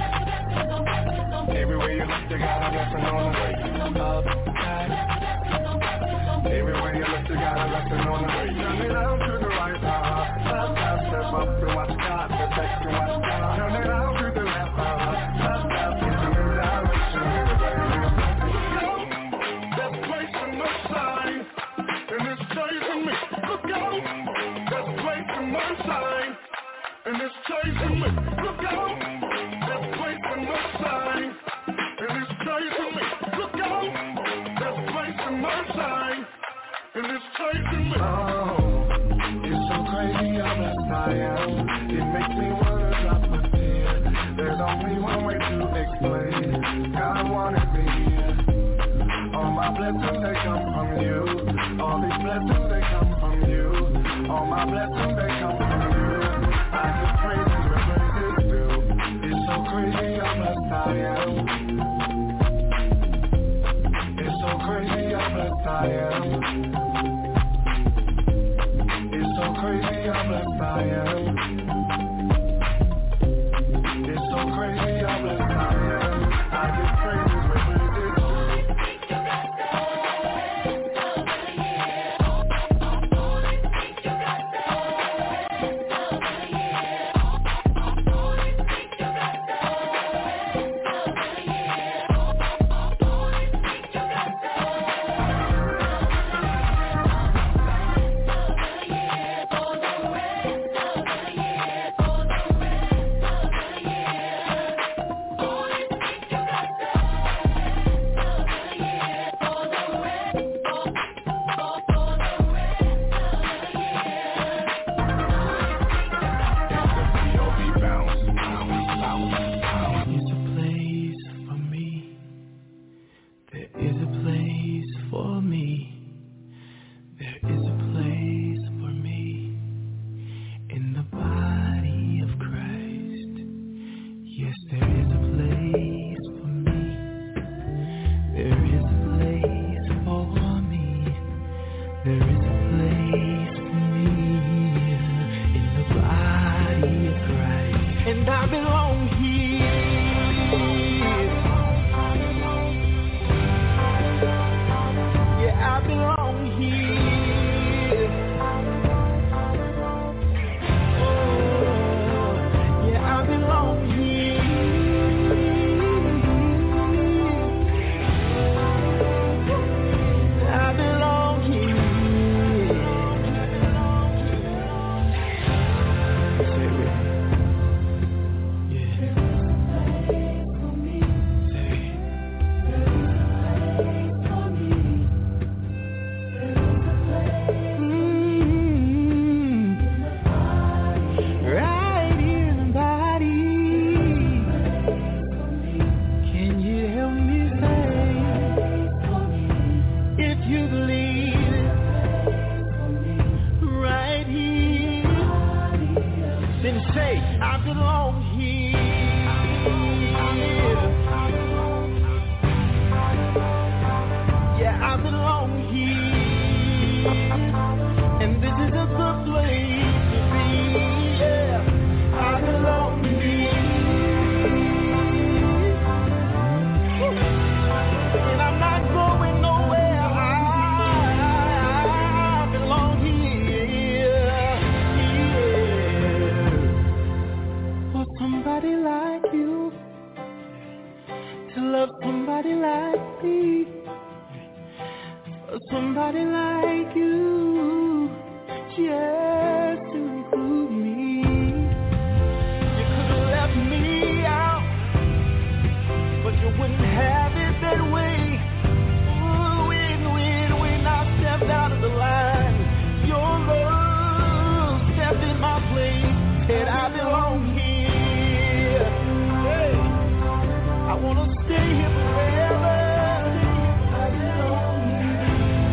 Everywhere you look, you got a blessing on the way. Up, back. Everywhere you look, you got a blessing on the way. Turn it out to the right, uh-huh. Clap, clap, step up and watch God. Step back and watch God. Turn it out to the left, uh-huh. Clap, clap, it's a new direction with a brand new blessing. There's place in the sign, and it's chasing me. Look out! There's place in my sign, and it's chasing me. Look out! There's place in the sign, and it's chasing me. Look out! There's place in my sign, and it's chasing me. Oh, it's so crazy how blessed I am. It makes me wanna drop a tear. There's only one way to explain. God wanted me here. All my blessings, they come from you. All these blessings, they come from you. All my blessings, they come from you. I just praise you where praises due. It's so crazy how blessed I am. It's so crazy how blessed I am. It's so crazy how blessed I am. It's so crazy how blessed I am. I just praise you where praises due. love somebody like me, for somebody like you, just to include me. You could have left me out, but you wouldn't have it that way. Ooh, when, when, when I stepped out of the line, your love stepped in my place, said I belong here. Hey, I wanna stay here forever. I belong here.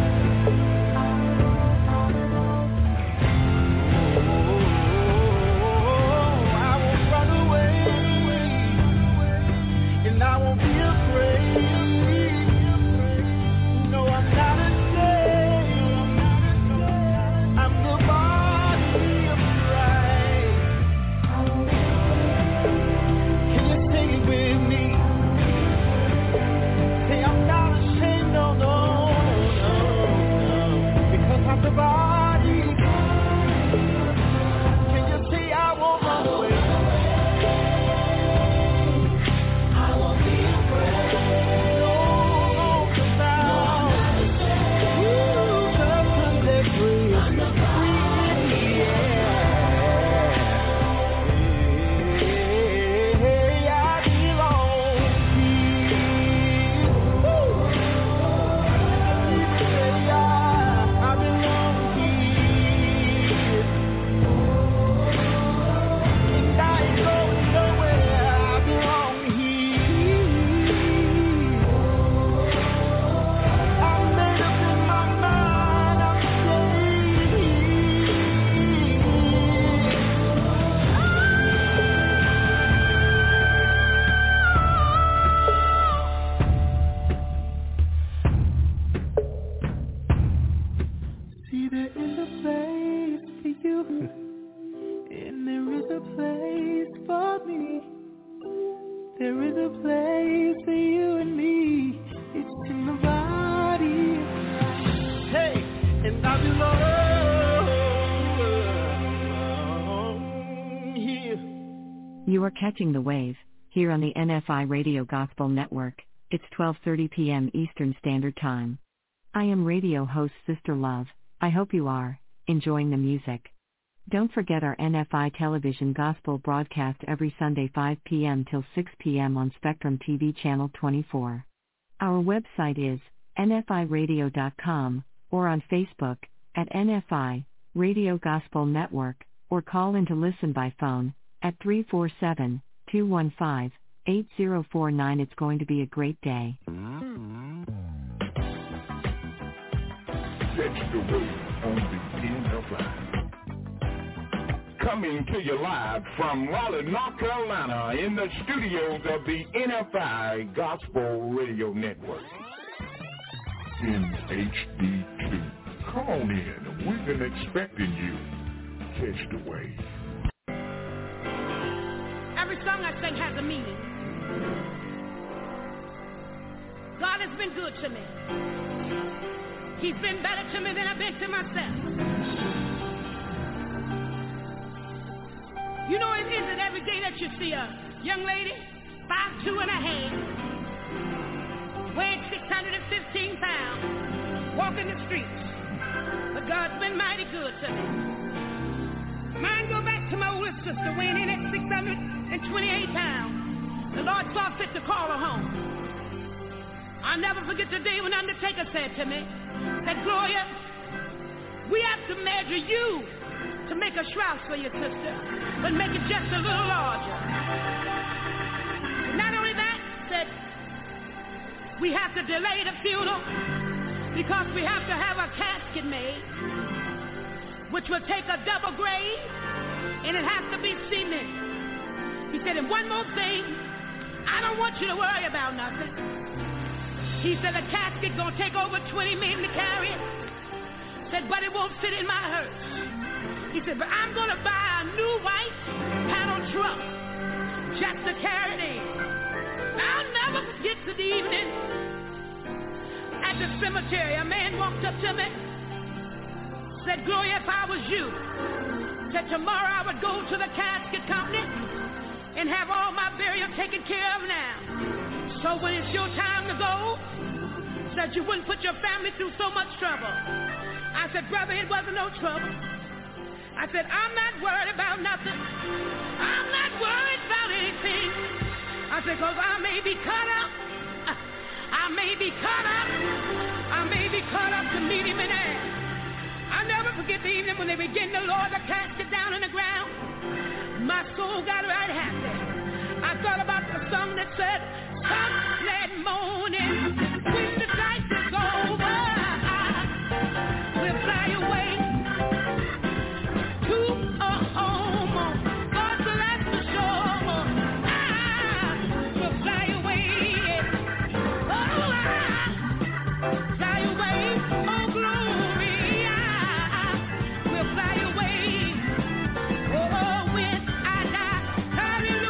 Oh, I won't run away, and I won't be afraid. No, I'm not ashamed. I'm the body of Christ. Can you sing it with me? Say I'm not ashamed, no, no, no, no, because I'm the body. Can you say I won't run away? I won't be afraid. No, no, 'cause now, ooh, just let free. I'm the body. Hey, I belong here. Woo. Hey, I, I belong here. And I ain't going nowhere. I belong here. I'm made up in my mind. I'm staying here. See, there is a place for you, and there is a place for me. There is a place for you and me. It's in the body. Hey, and I belong here. You are catching the wave, here on the N F I Radio Gospel Network. It's twelve thirty p.m. Eastern Standard Time. I am radio host Sister Love. I hope you are enjoying the music. Don't forget our N F I television gospel broadcast every Sunday five p.m. till six p.m. on Spectrum T V channel twenty-four. Our website is N F I radio dot com, or on Facebook, at N F I, Radio Gospel Network, or call in to listen by phone, at three four seven, two one five, eight zero four nine. It's going to be a great day. Catch the wave on the N F I. Coming to you live from Raleigh, North Carolina, in the studios of the N F I Gospel Radio Network. In H D two. Come on in. We've been expecting you. Catch the wave. Every song I sing has a meaning. God has been good to me. He's been better to me than I've been to myself. You know, it isn't every day that you see a young lady, five two and a half, weighing six hundred fifteen pounds, walking the streets. But God's been mighty good to me. Mine go back to my older sister, weighing in at six hundred twenty-eight pounds. The Lord saw fit to call her home. I'll never forget the day when Undertaker said to me, said, Gloria, we have to measure you to make a shroud for your sister, but make it just a little larger. Not only that, said, we have to delay the funeral because we have to have a casket made, which will take a double grave, and it has to be cemented. He said, and one more thing, I don't want you to worry about nothing. He said, the casket gonna take over twenty men to carry it. Said, but it won't fit in my hearse. He said, but I'm gonna buy a new white panel truck just to carry it in. I'll never forget to the evening at the cemetery. A man walked up to me, said, Gloria, if I was you, said tomorrow I would go to the casket company and have all my burial taken care of now. So when it's your time to go, said you wouldn't put your family through so much trouble. I said, brother, it wasn't no trouble. I said, I'm not worried about nothing. I'm not worried about anything. I said, because I may be cut up. I may be cut up. I may be cut up to meet him in air. I'll never forget the evening when they began the Lord to cast it down on the ground. My soul got right happy. I thought about the song that said, sunset morning, when the night is over, we'll fly away to a home on God's celestial shore. Ah, we'll fly away, oh, ah, fly away, oh glory, ah, we'll fly away, oh, when I die, carry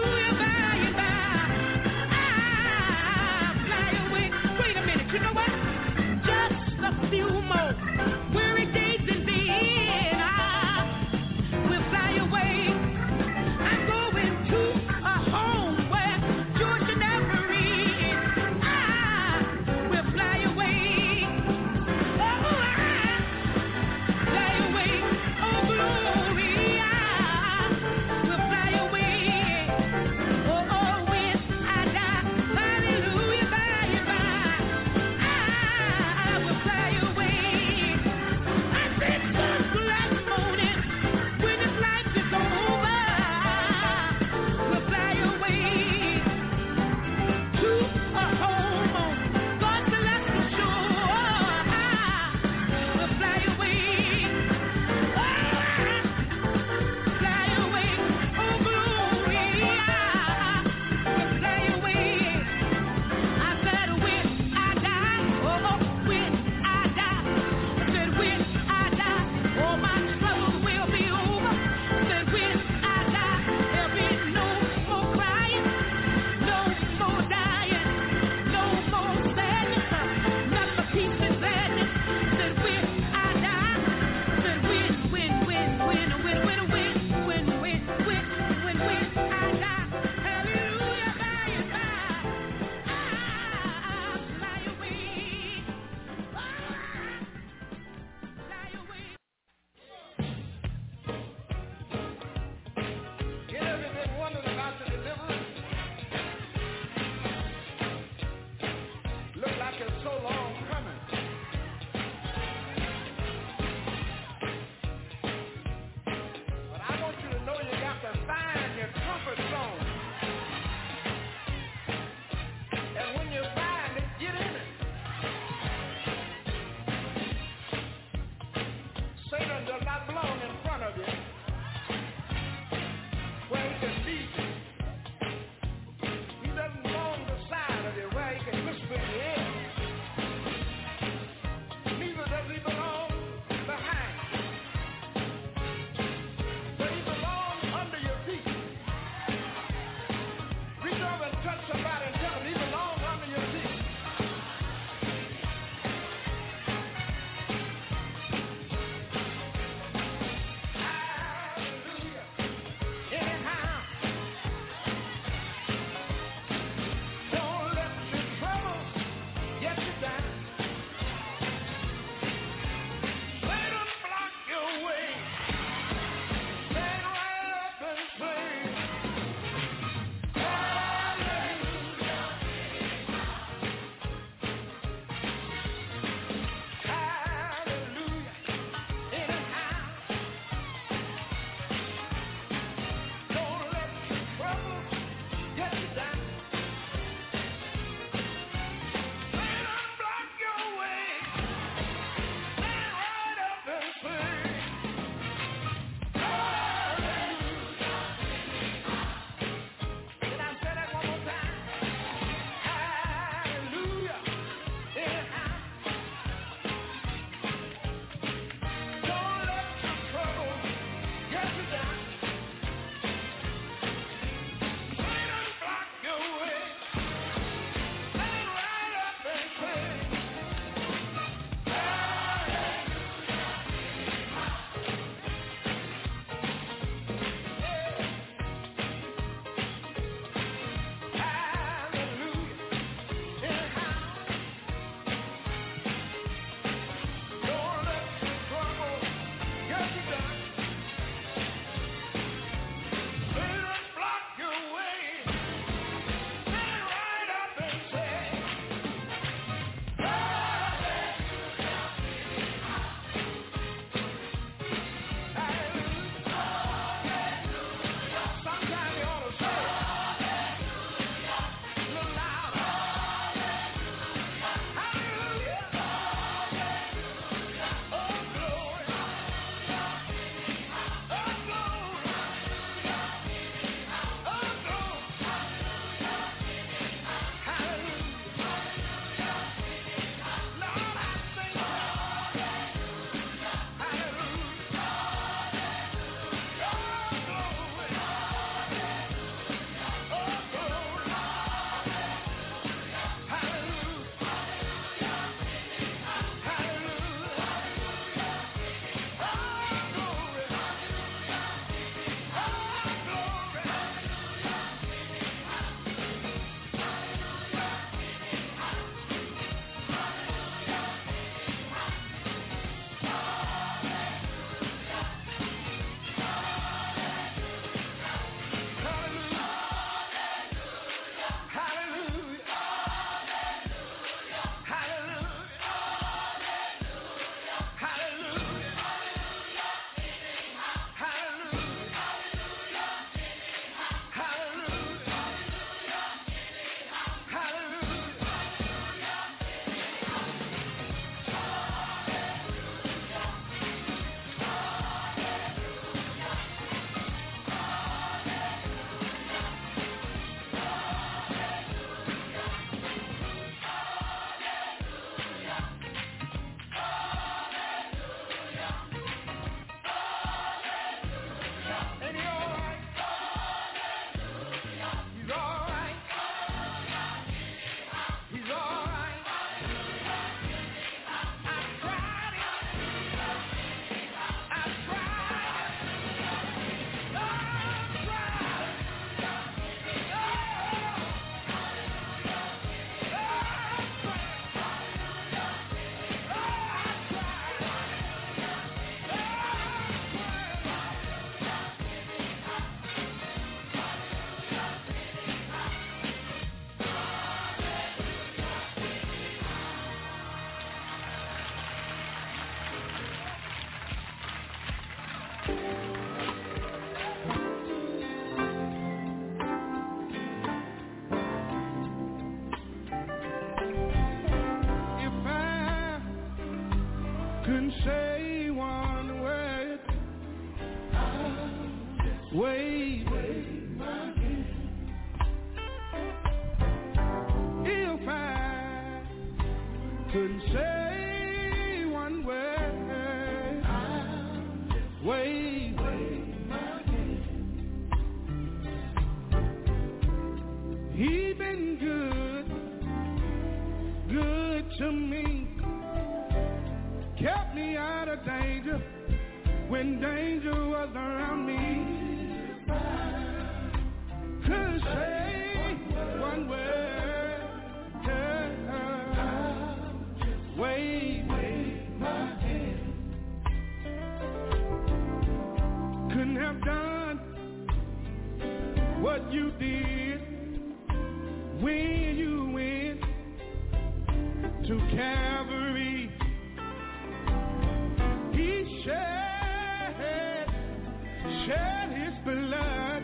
couldn't say one word. Wave, wave my hand. If I couldn't say one word, wave, wave my hand. He been good, good to me. Kept me out of danger when danger was around me. Could say one word, uh, wave, wave my hand. Couldn't have done what you did when you went to Calvary. He shed, shed his blood.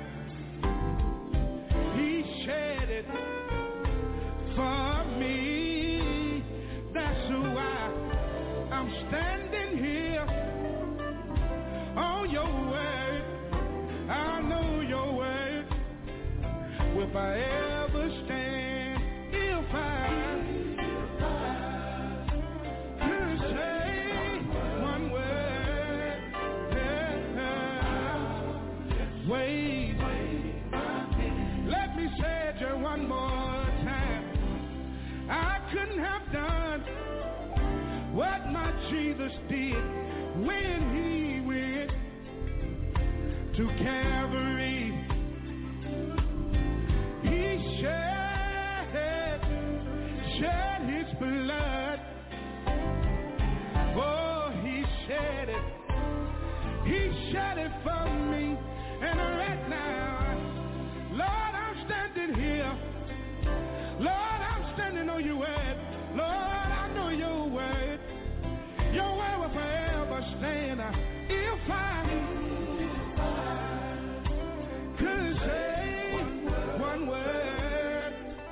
He shed it for me. That's why I'm standing here on your word. I know your word. If I ever stand, if I could say one word, wait. Let me say it just one more time. I couldn't have done what my Jesus did when he went to Calvary. He shed, shed his blood. Oh, he shed it. He shed it for me. And right now, Lord, I'm standing here. Lord, I'm standing on your word. Lord, I know your word. Your word will forever stand. If I could say one word,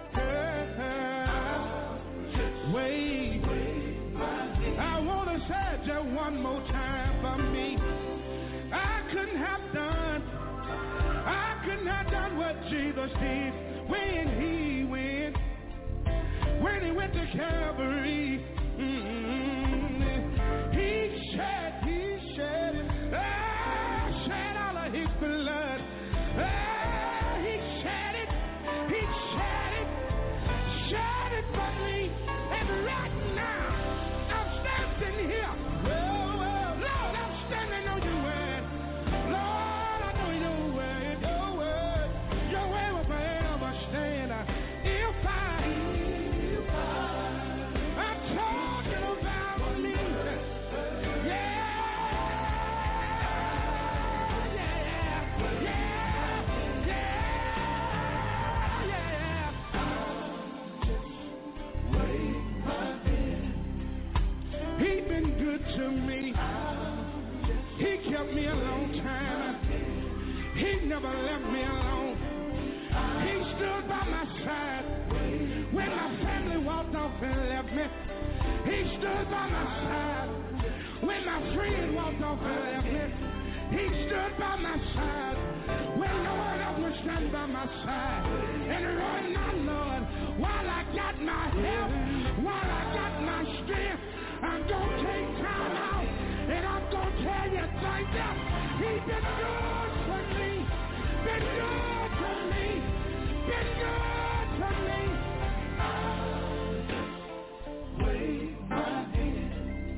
wait. I want to say it just one more time for me. I couldn't have done, I couldn't have done what Jesus did when he went, when he went to Calvary. Mm-hmm. He shed, he shed it, ah, shed all of his blood. Ah, he shed it, he shed it, shed it for me. And right now, I'm standing here. Well, well, Lord, I'm standing on your word. Lord, I know your word, your word, your word will forever stand. If I, if I, I'm talking about me. Yeah, yeah, yeah, yeah, yeah. Wave my hand. He been good to me. He kept me a long time. He never left me alone. He stood by my side when my family walked off and left me. He stood by my side when my friend walked off and left me. He stood by my side when no one else was standing by my side. And right now, Lord, while I got my health, while I got my strength, I'm gonna take time out and I'm gonna tell you thank you. He's been good to me, been good to me, been good to me. Wave my hand.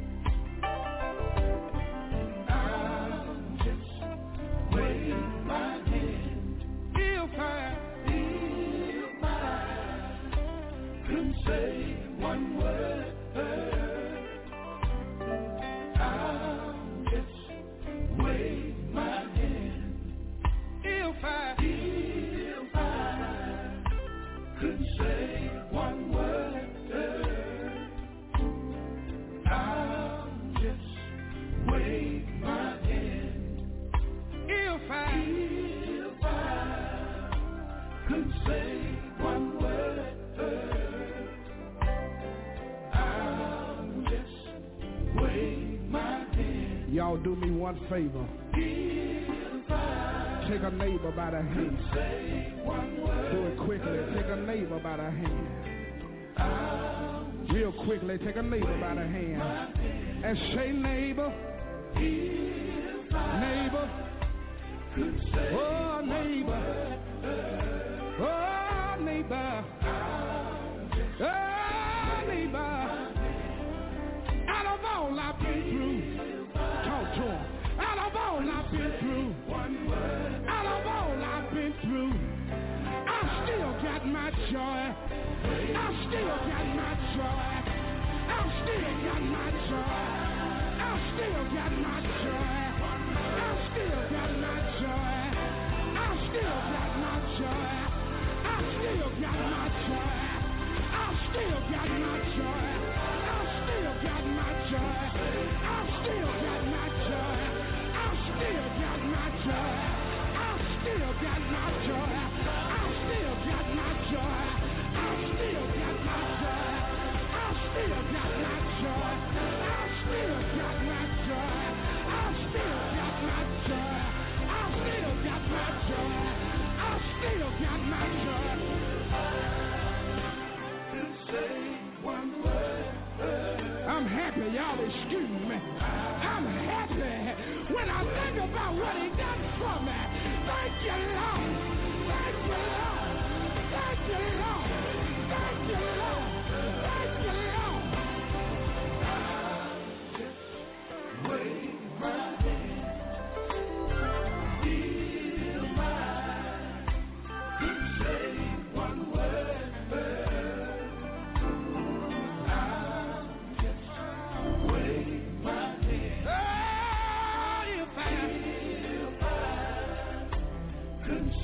I'll just wave my hand. If I, if I could say one word, I'll just wave my hand. If I, if I could say one word, I'll just wave my hand. If I, if I could say one word, I'll just wave my Y'all do me one favor. Take a neighbor by the hand. Do it quickly. Take a neighbor by the hand. Real quickly, take a neighbor by the hand. And say, neighbor. Neighbor. Oh, neighbor. Oh, neighbor. Oh, neighbor. Out of all I've been through. Talk to him. Out of all I've been through. Out of all I've been through. I still got my joy. I still got my joy. I still got my joy. I still got my joy. I still got my joy. I still got my joy. I still got my joy. I still got my joy. I still got my joy. I still got my joy. I still got my joy. I still got my joy. I still got my joy. I still got my joy. I still got my joy. I still got my joy. I still got my joy. I still got my joy. I still got my joy. I'm happy, y'all excuse me. I'm happy when I think about what he done for me. Thank you, Lord. Thank you, Lord. Thank you, Lord. Thank you, Lord. Thank you, Lord. Wave my hand. Feel mine. Couldn't say one word. Couldn't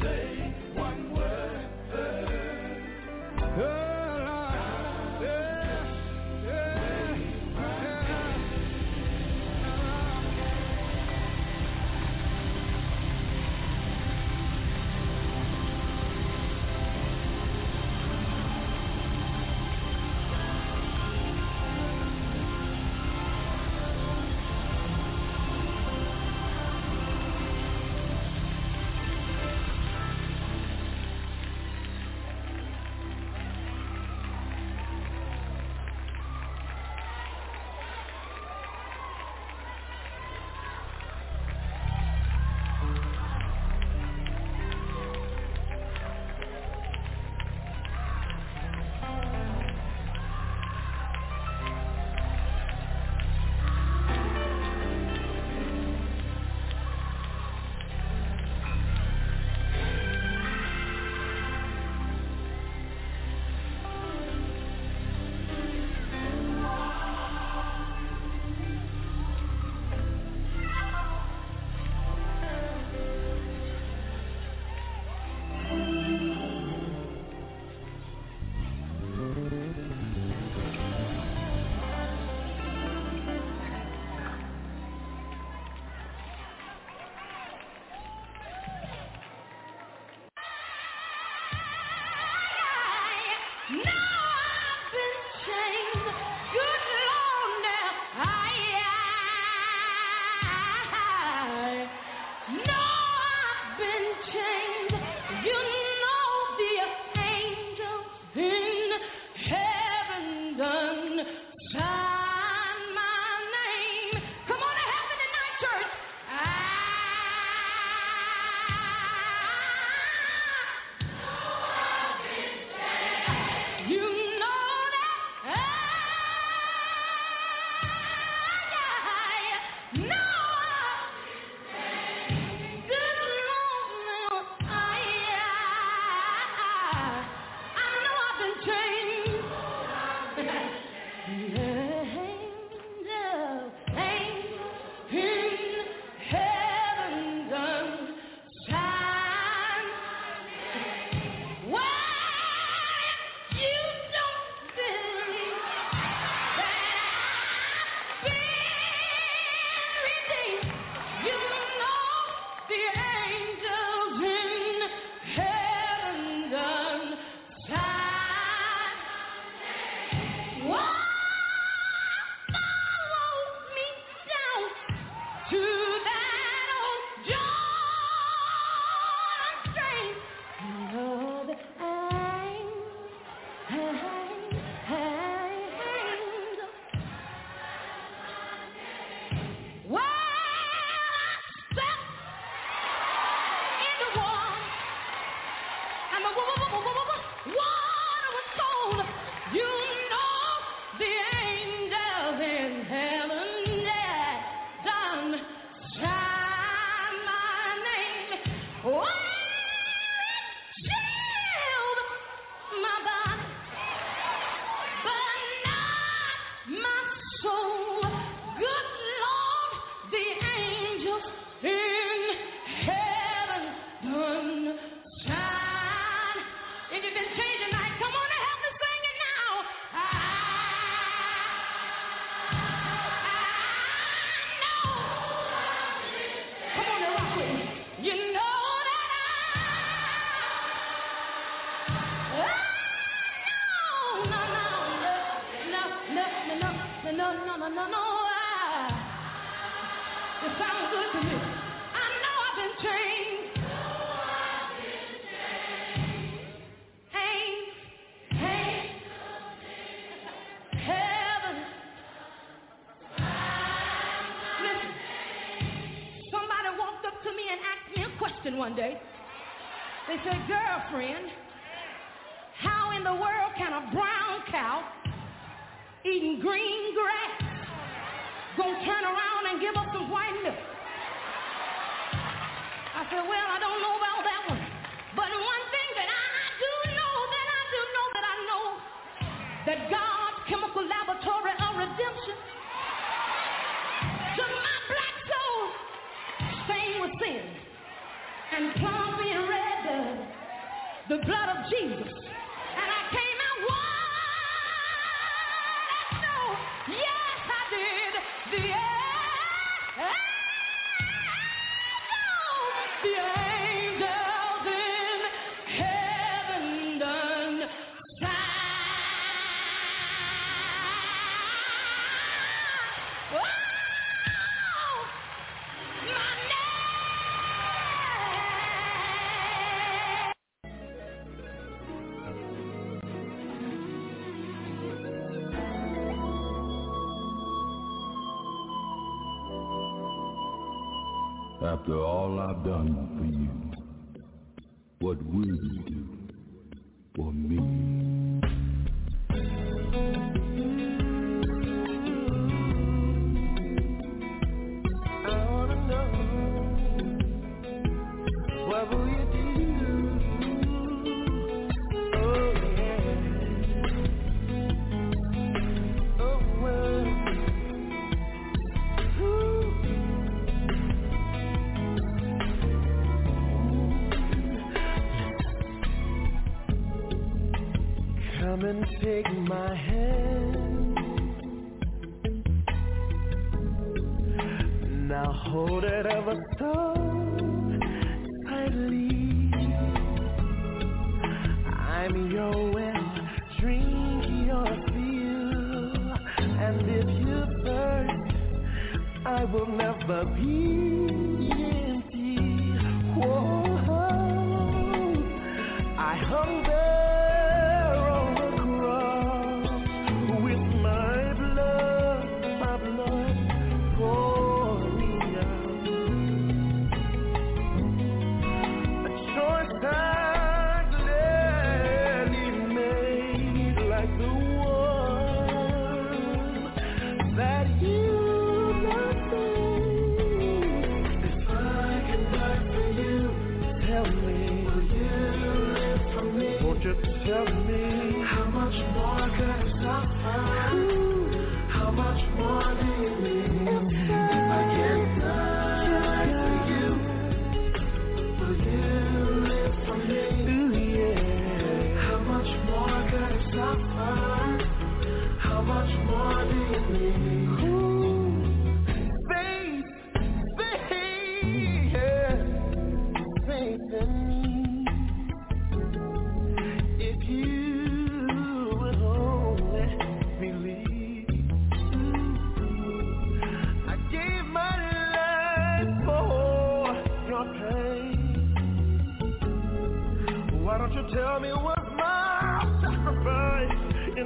One day, they said, girlfriend, how in the world can a brown cow eating green grass gonna turn around and give us some white milk? I said, well, I don't know about that one, but one thing that I do know, that I do know, that I know, that God's chemical laboratory of redemption took my black soul stained with sin and plumb being red blood, the blood of Jesus. And I came out white. No, yes, I did. The angels, the angels in heaven done shine. Oh, my name. After all I've done for you, what will you do for me? I wanna know, what will you do? Oh yeah. Oh well. Come and take my hand, now hold it ever so tightly. I'm your well, drink your fill, and if you thirst, I will never be empty. Whoa, I hunger. Tell me, how much more could I suffer? How much more do you need? If I can't die for you, will you live for me? Ooh, yeah. How much more could I suffer? How much more do you need? Ooh, faith, faith, yeah, faith in me. If you would only be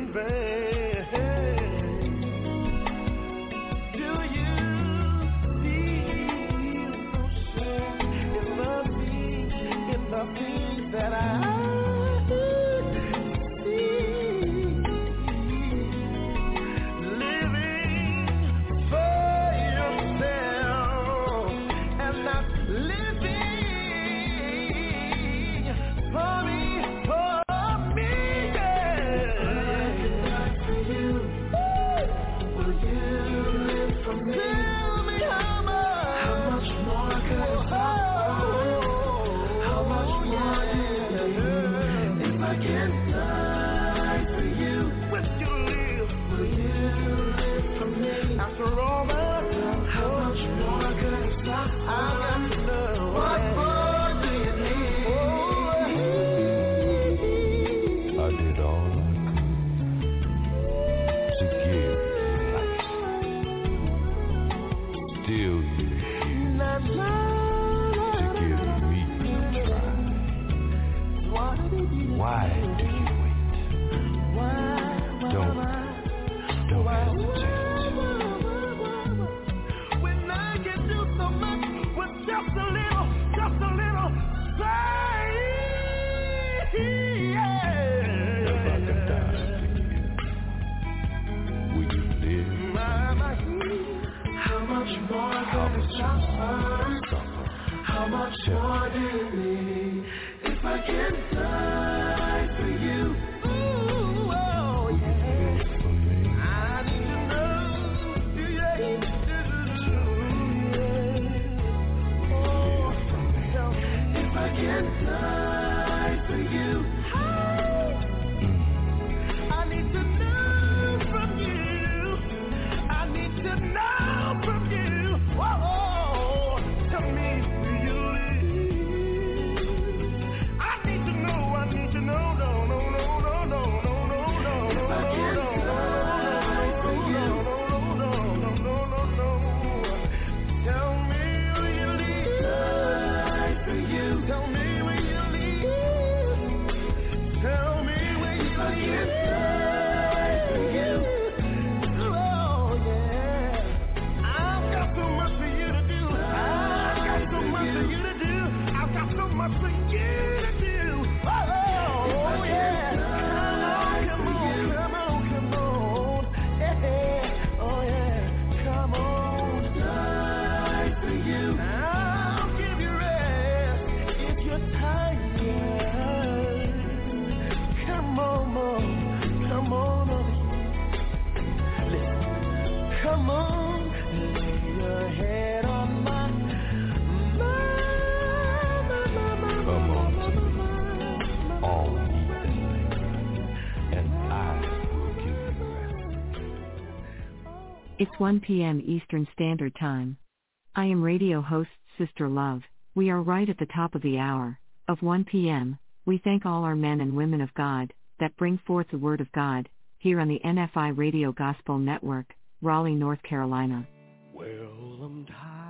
It's one p.m. Eastern Standard Time. I am radio host Sister Love. We are right at the top of the hour of one p.m. We thank all our men and women of God that bring forth the Word of God here on the N F I Radio Gospel Network, Raleigh, North Carolina. Well, I'm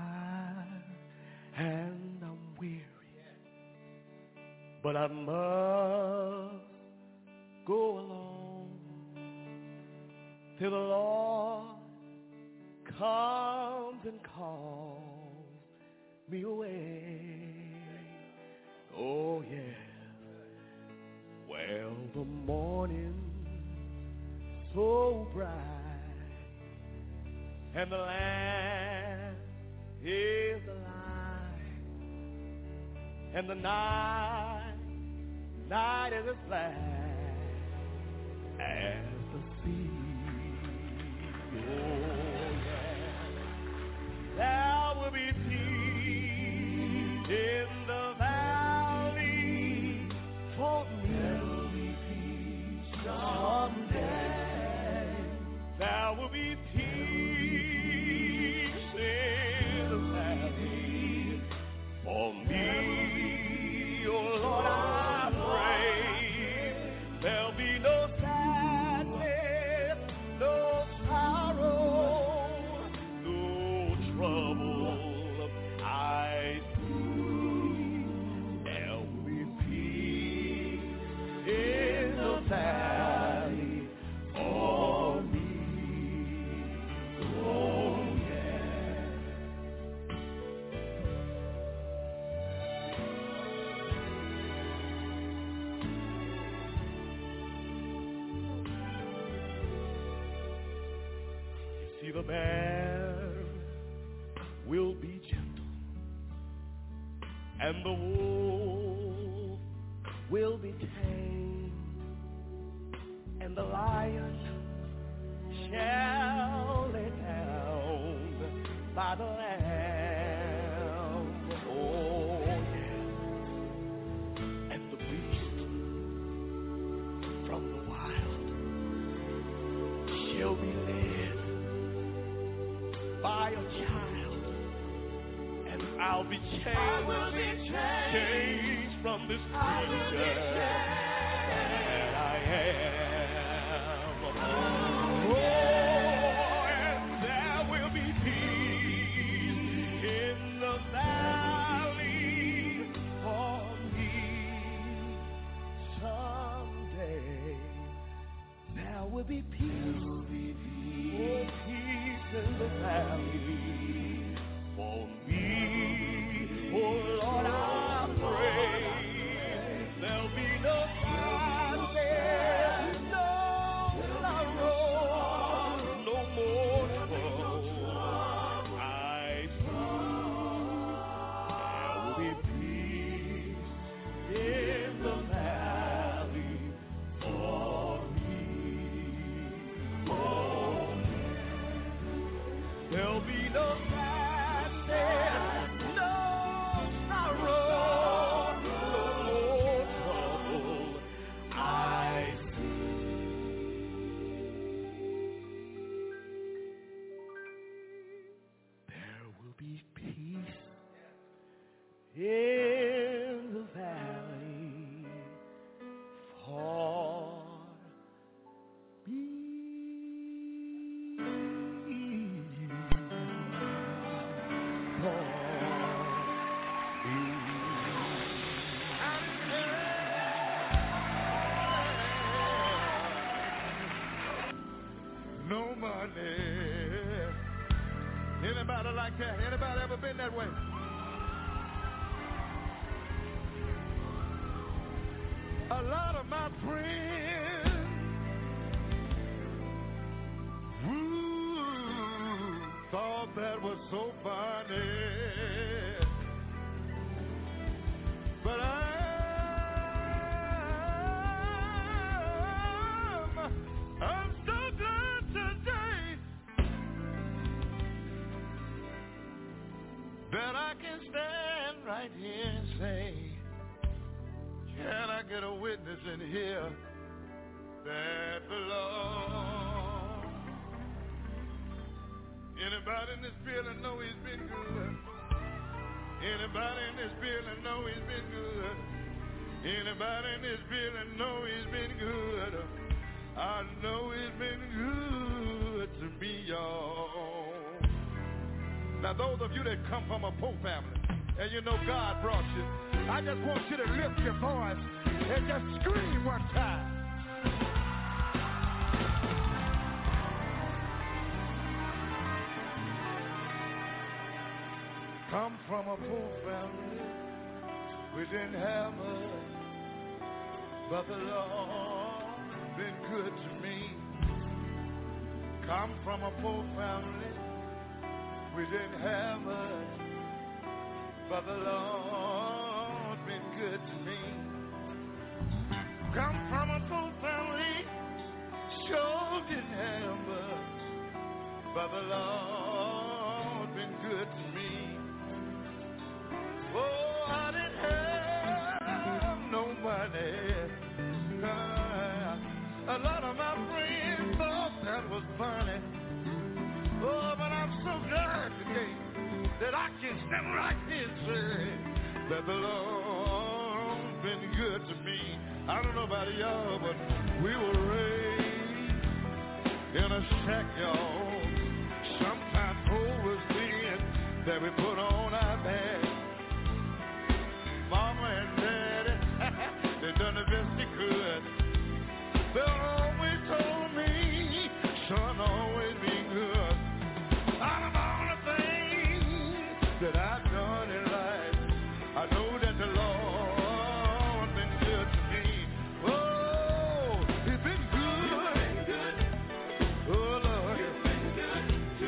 tired and I'm weary, but I must go along till the Lord comes and calls me away. Oh yeah. Well, the morning so bright and the land is alive, and the night, night is as black as the sea. Oh yeah. There will be peace in the valley for me. There will be peace someday. There will be peace in the valley for me. Oh Lord, I pray there'll be no sadness, no sorrow, no trouble. I see there will be peace in the valley See, the man will be gentle, and the wolf will be tame, and the lion shall lay down by the lamb. Oh, yeah. And the beast from the wild shall be led by a child, and I'll be changed, I will be changed, changed from this creature that I am. Oh, and there will be peace in the valley for me someday. There will be peace, oh, peace in the valley for me. Oh Lord, I pray there'll be no sadness, no sorrow, no more trouble. I see there will be peace in the valley for me. Oh, there'll be no sadness, no sorrow, no more trouble. I see. There will be peace in the valley for me. No money. Anybody like that? Anybody ever been that way? A lot of my friends woo, thought that was so funny, but I'm, I'm so glad today that I can stand right here and say, can I get a witness in here that the Lord? Anybody in this building know he's been good? Anybody in this building know he's been good? Anybody in this building know he's been good? I know he's been good to me, y'all. Now those of you that come from a poor family and you know God brought you, I just want you to lift your voice and just scream one time. Come from a poor family, we didn't have much, but the Lord been good to me. Come from a poor family, we didn't have much, but the Lord been good to me. Come from a poor family, sure didn't have much, but the Lord been good to me. Oh, I didn't have no money. Uh, a lot of my friends thought that was funny. Oh, but I'm so glad today that I can stand right here and say that the Lord's been good to me. I don't know about y'all, but we were raised in a shack, y'all. Sometimes over sin that we put on our back. Mama and Daddy, they done the best they could. They always told me, son, always be good. Out of all the things that I've done in life, I know that the Lord been good to me. Oh, he's been good. Oh, Lord. You've been good to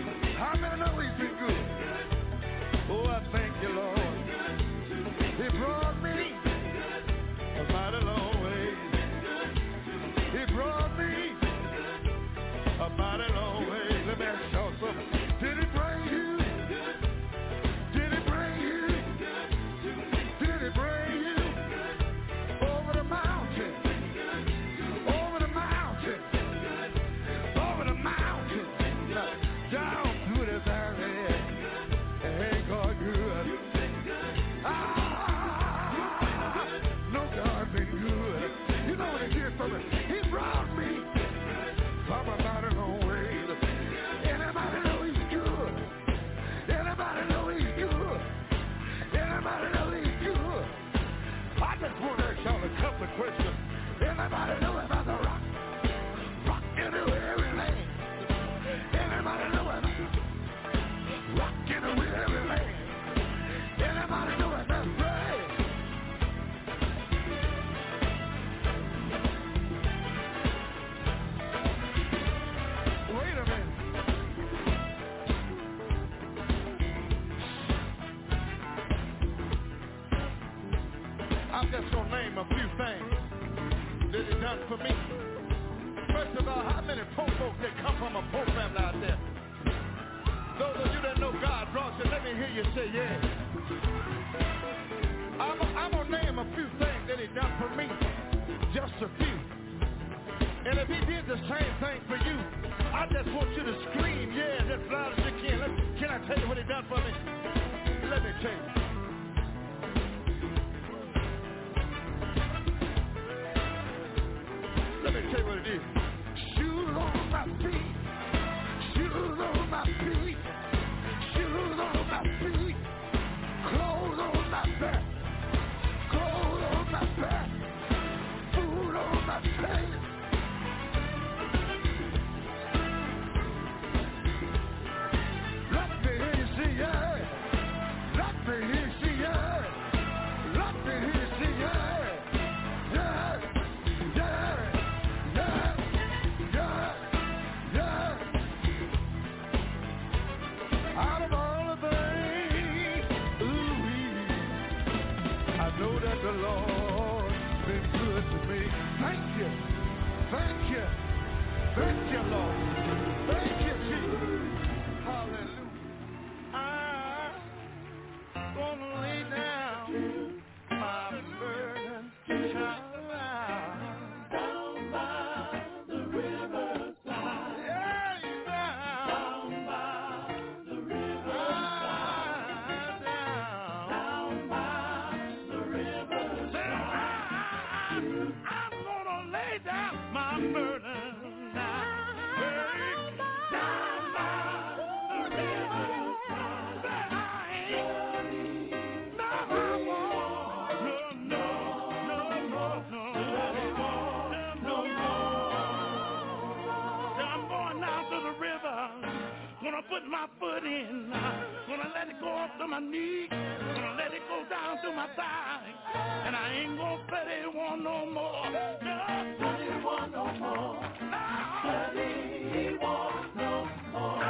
put my foot in. Gonna let it go up to my knee. Gonna let it go down to my thigh. And I ain't gonna thirty-one no more. No, thirty-one no more. No. thirty-one no more.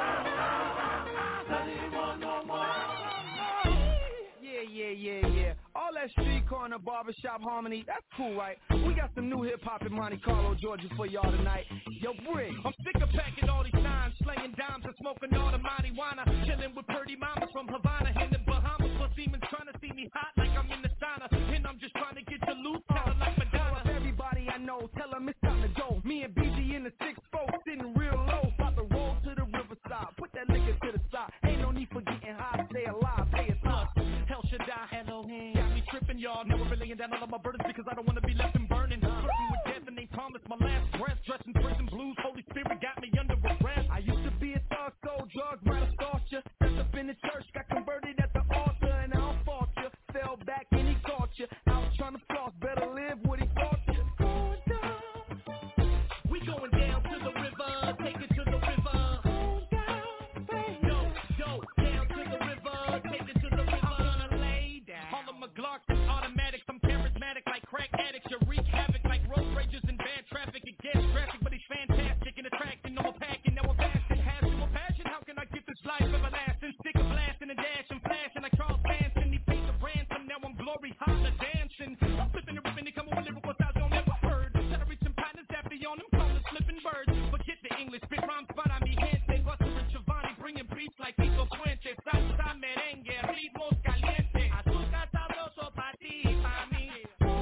thirty-one no more. Yeah, yeah, yeah, yeah. All that street corner barbershop harmony, that's cool, right? We got some new hip-hop in Monte Carlo, Georgia for y'all tonight. Yo, Brick. I'm sick of packing all these nines, slaying dimes and smoking all the marijuana, chilling with pretty mamas from Havana in the Bahamas, for demons trying to see me hot like I'm in the sauna, and I'm just trying to get your loot, tell like Madonna. Everybody I know, tell them it's time to go. Me and B G in the six four, sitting real low, about to roll to the riverside. Put that liquor to the side, ain't no need for getting high, stay alive, stay alive. Hell should die, Elohim. Got me tripping, y'all. Never been laying down all of my burdens because I don't want to be left and burning. Flirting with death and they promised my last breath. Dressed in prison blues, Holy Spirit got me under arrest. I used to be a thug, sold drugs, right, I stalked you. Stepped up in the church, got converted at the altar, and I don't fault you. Fell back and he caught you. I was trying to floss, better live what he taught you. Going down. We going down to the river, take it to the river. Going down, baby. Yo, yo, down to the river, take it to the river. I'm gonna lay down. All of my Glocks is automatics, I'm charismatic like crack addicts. You wreak havoc like road ragers and bad traffic. It gets traffic, but it's fantastic and attracting. No more packing, now I'm fasting. Has no passion, how can I get this life everlasting? Stick a blast and a dash and flashing like Charles Manson. He paid the ransom, now I'm glory, holla dancing. I'm flipping and ripping, they come with lyrical styles y'all never heard. Tell reach some partners after on them, call the slipping birds. Forget the English, spit rhymes para mi gente. Buster and Giovanni bringing beats like Tito Fuente. Salsa, merengue, ritmos caliente. Azúcar sabroso pa' ti, pa' mí.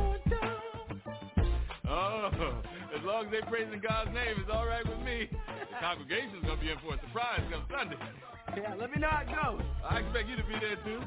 Oh, as long as they praising God's name, it's all right with me. The congregation's going to be in for a surprise come Sunday. Yeah, let me know how it goes. I expect you to be there, too.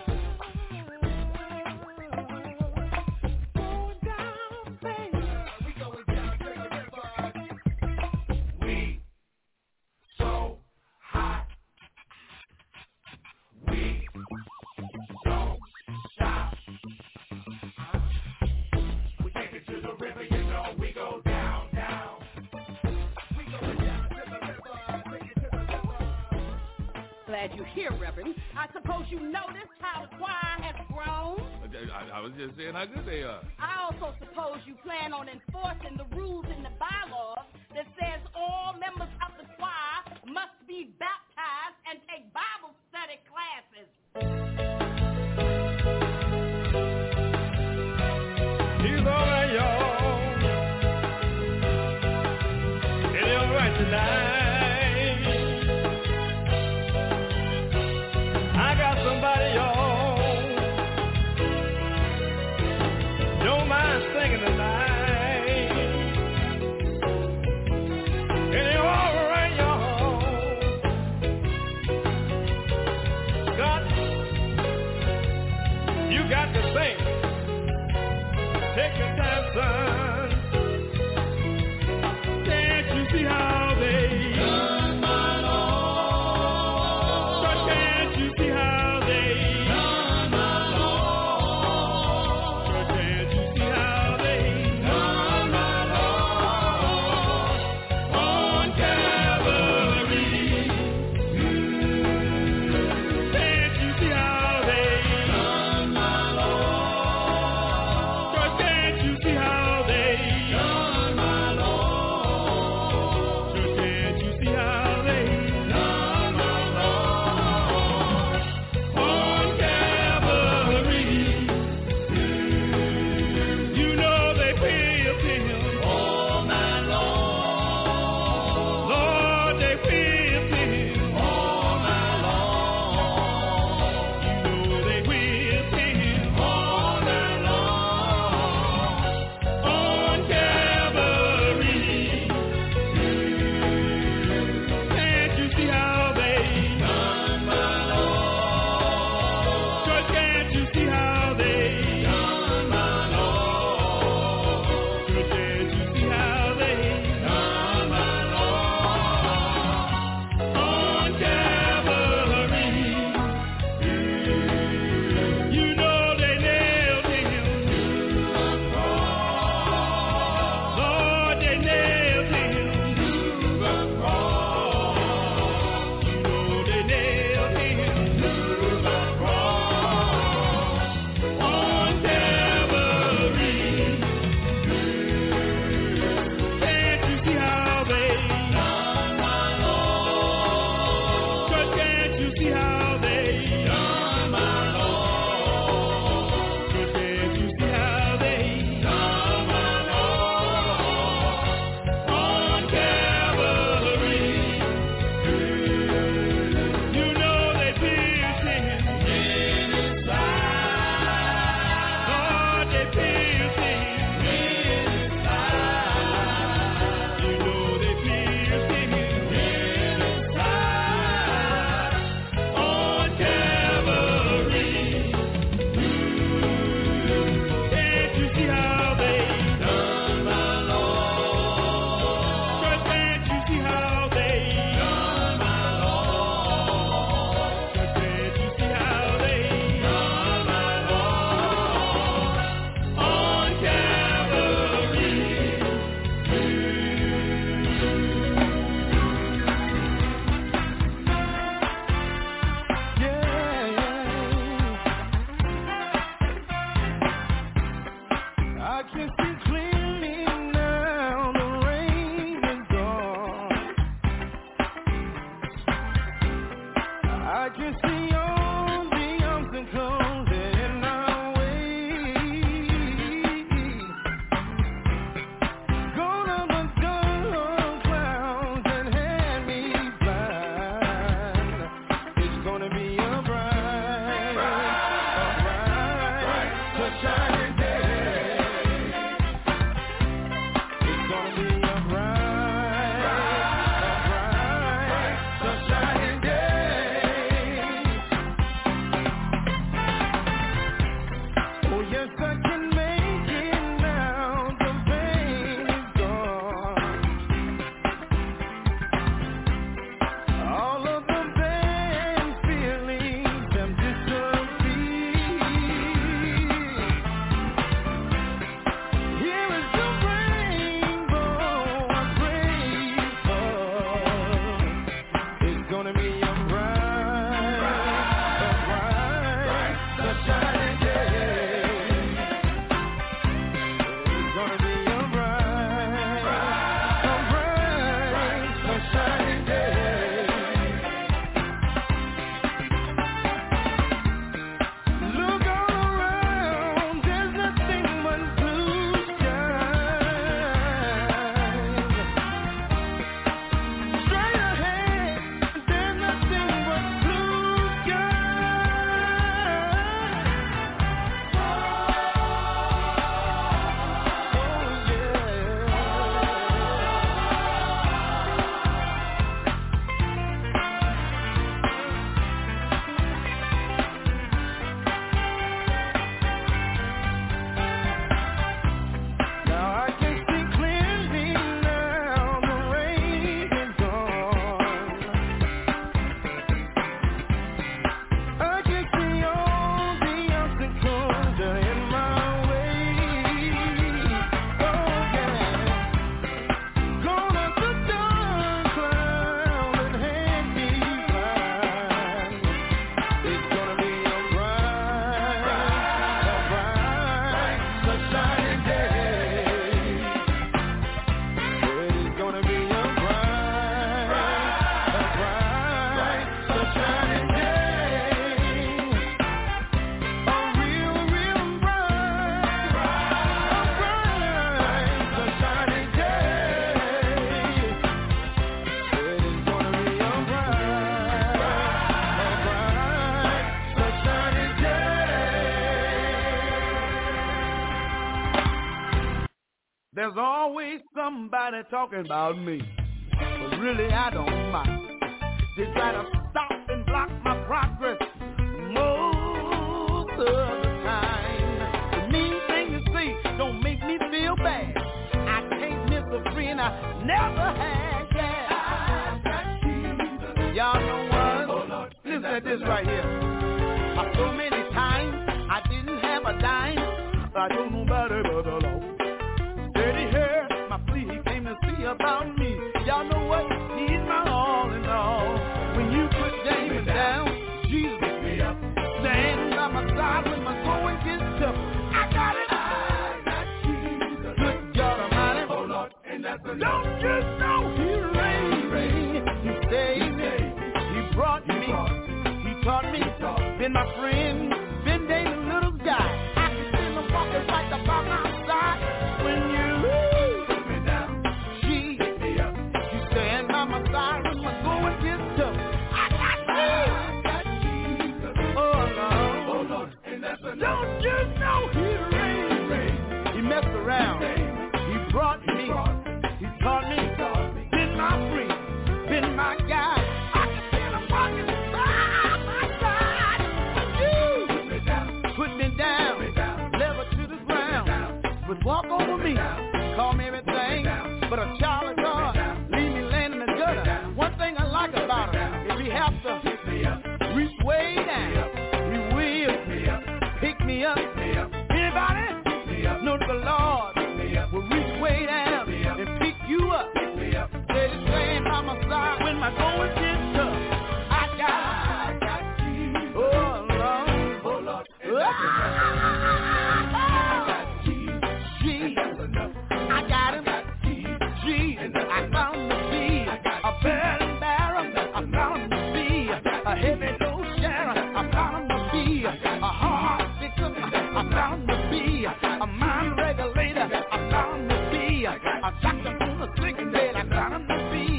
Glad you're here, Reverend. I suppose you noticed how the choir has grown? I, I was just saying how good they are. I also suppose you plan on enforcing the rules in the bylaws that says all members of the choir must be baptized and take Bible study classes. He's all right, y'all. It's all right tonight. Somebody, y'all, don't mind singing tonight. And you're all right, y'all. God, you got to sing. Take your time, son. Can't you see how they There's always somebody talking about me, but really I don't mind. They try to stop and block my progress most of the time. The mean thing to say don't make me feel bad. I can't miss a friend I never had. Yeah. Y'all know what? Oh, Lord. Listen to this right here. Uh, so many times I didn't have a dime. I don't know nobody but the Lord. He heard my plea, he came to see about me. Y'all know what? He's my all in all. When you put David down, Jesus picked me up. Stand by my side when my going gets tough. I got it. I got Jesus. Good God Almighty. Oh Lord, and that's enough. Don't you know He reigned? He saved me. He brought me. He taught me. Been my friend. Been dating a little guy. I can see him walking right about my side. When you don't you know He reigned? He messed around. He brought me. He taught me. Been my friend. Been my guy. I can feel him walking side by side with you.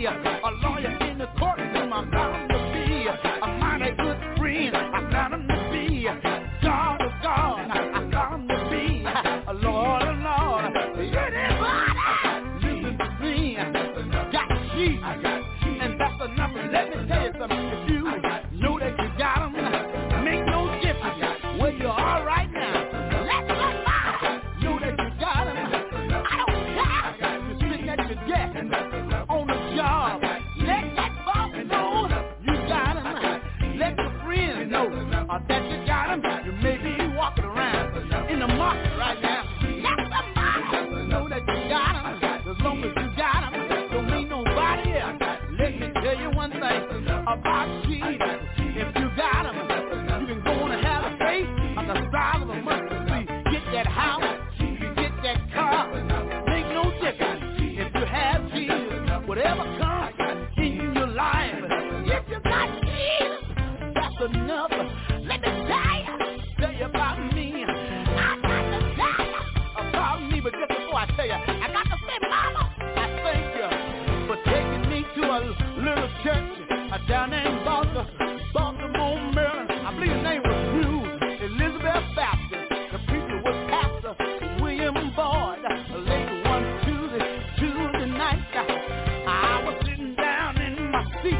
a lawyer in the courtroom. I found him to be a mighty good friend. I found him to be God of God. I found him to be a Lord of Lord. Anybody listen to me? Got Jesus, and that's enough. Let me tell you something. If you know that you got him, make no difference where you are right now. Let somebody know that you got him. I don't care. You're sitting at your desk on the job. Let that boss know you got him. Let your friends know uh, that you got him. You may be walking around in the market right now. Let somebody know that you got him. As long as you got him, don't need nobody else. Let me tell you one thing about Jesus. If you got him, you can go on and have a faith on the side of a mustard seed. Get that house, you get that car. Make no difference if you have Jesus. Whatever comes in your life, if you got Jesus, that's enough. Let me tell you, tell you about me. I got to tell you about me, but just before I tell you, I got to say, Mama, I thank you for taking me to a little church uh, down there in Baltimore, Baltimore, Maryland. I believe his name was Hugh Elizabeth Baptist. The preacher was Pastor William Boyd. Late one Tuesday, Tuesday night, I was sitting down in my seat.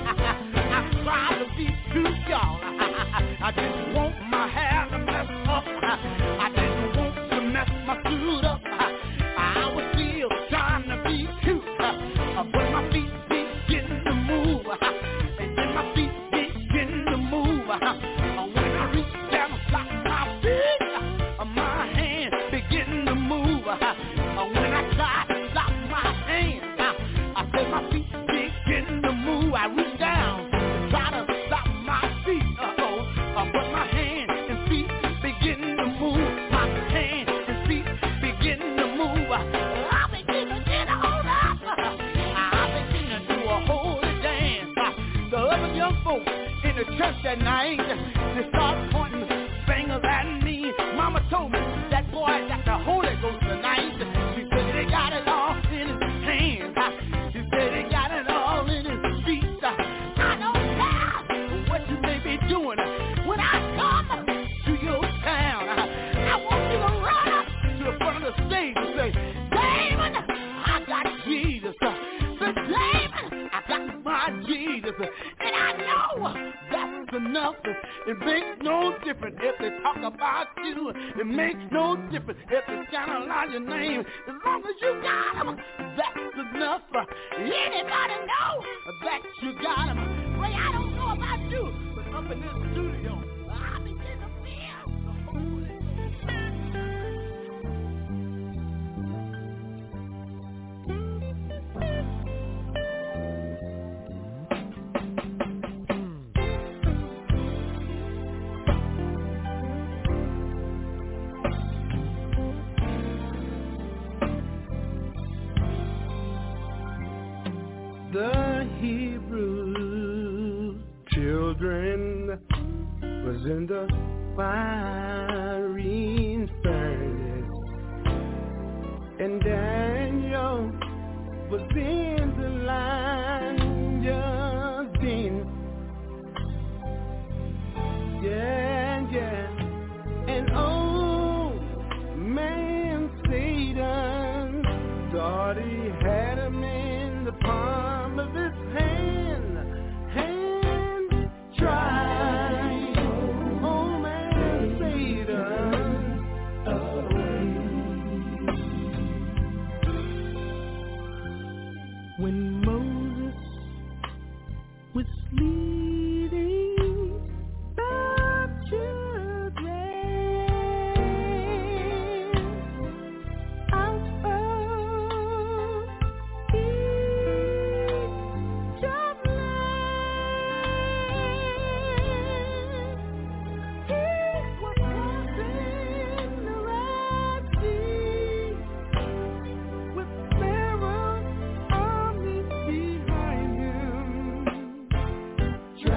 I tried to be true, y'all. I didn't want my hair to mess up. I didn't want to mess my suit up. I was still trying to be cute, but my feet begin to move, and then my feet begin to move. When I reach down and stop my feet, my hands begin to move. When I try to stop my hands, I said my feet begin to move. I reach down to try to stop my feet, uh-oh, but my hands and feet begin to move. My hands and feet begin to move. I begin to get on up. I begin to do a holy dance. The other young folks in the church that night, they start pointing fingers at me. Mama told me that boy got the Holy Ghost tonight. She said they got it all in his hands. She said they got it all in his feet. I don't care what you may be doing. When I come to your town, I want you to run up to the front of the stage and say, Damon, I got Jesus. Say, Damon, I got my Jesus. And I know that's enough. It makes no difference if they talk about you. It makes no difference if they scandalize your name. As long as you got him, that's enough. Anybody know that you got him? Well, I don't know about you, but up in this studio, I begin to feel the Holy The Hebrew children was in the fiery furnace, and Daniel was in the lion's den. Yeah, yeah, and old man Satan thought he had him in the palm of his hand, hand try, oh man Satan away. When Moses was leading the children out of Egypt land, he was crossing the Red Sea with Pharaoh's army behind him.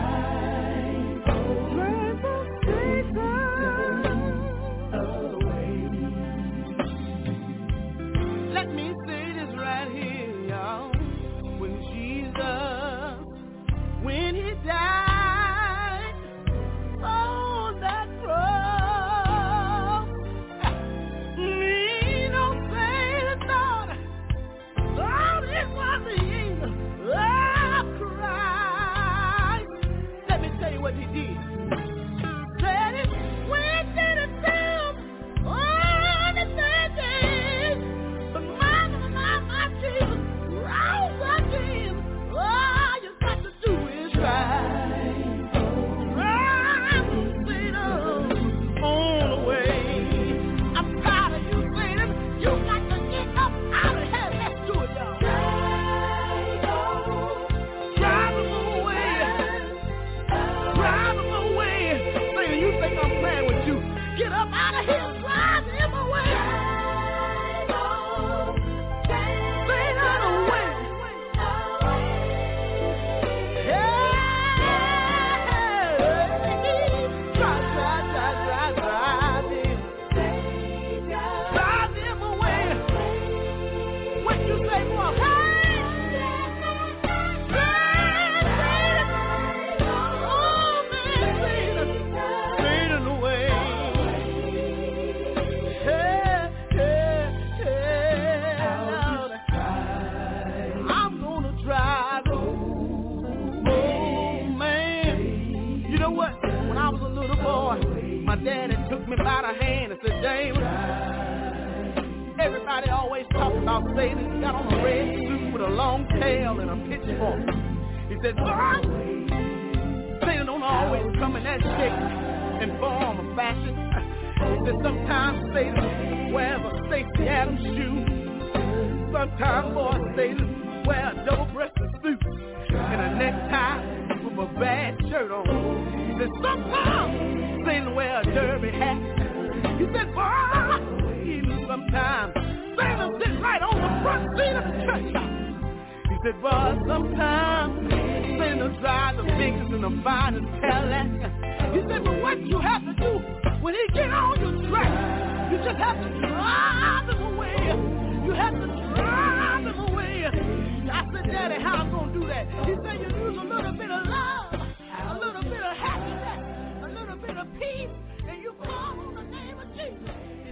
daddy took me by the hand and said, James, everybody always talks about Satan. He got on a red suit with a long tail and a pitchfork. He said, boy, Satan don't always come in that shape and form or fashion. He said, sometimes Satan wears a Stacey Adams shoe. Sometimes, boy, Satan wears a double-breasted suit and a necktie with a bad shirt on. He said, sometimes Satan wears a derby hat. He said, boy, even sometimes Satan sits right on the front seat of the church house. He said, boy, sometimes Satan drives the biggest and the finest Cadillac. He said, but what you have to do when he get on your track, you just have to drive him away. You have to drive him away. I said, Daddy, how I'm going to do that? He said, you use a little bit of love, a little bit of happiness, a little bit of peace, and you call on the name of Jesus.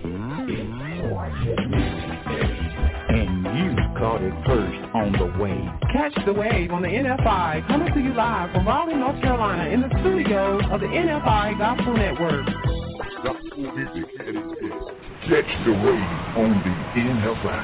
And you caught it first on the wave. Catch the wave on the N F I, coming to you live from Raleigh, North Carolina, in the studios of the N F I Gospel Network. Gospel music at its best. Catch the wave on the N F I.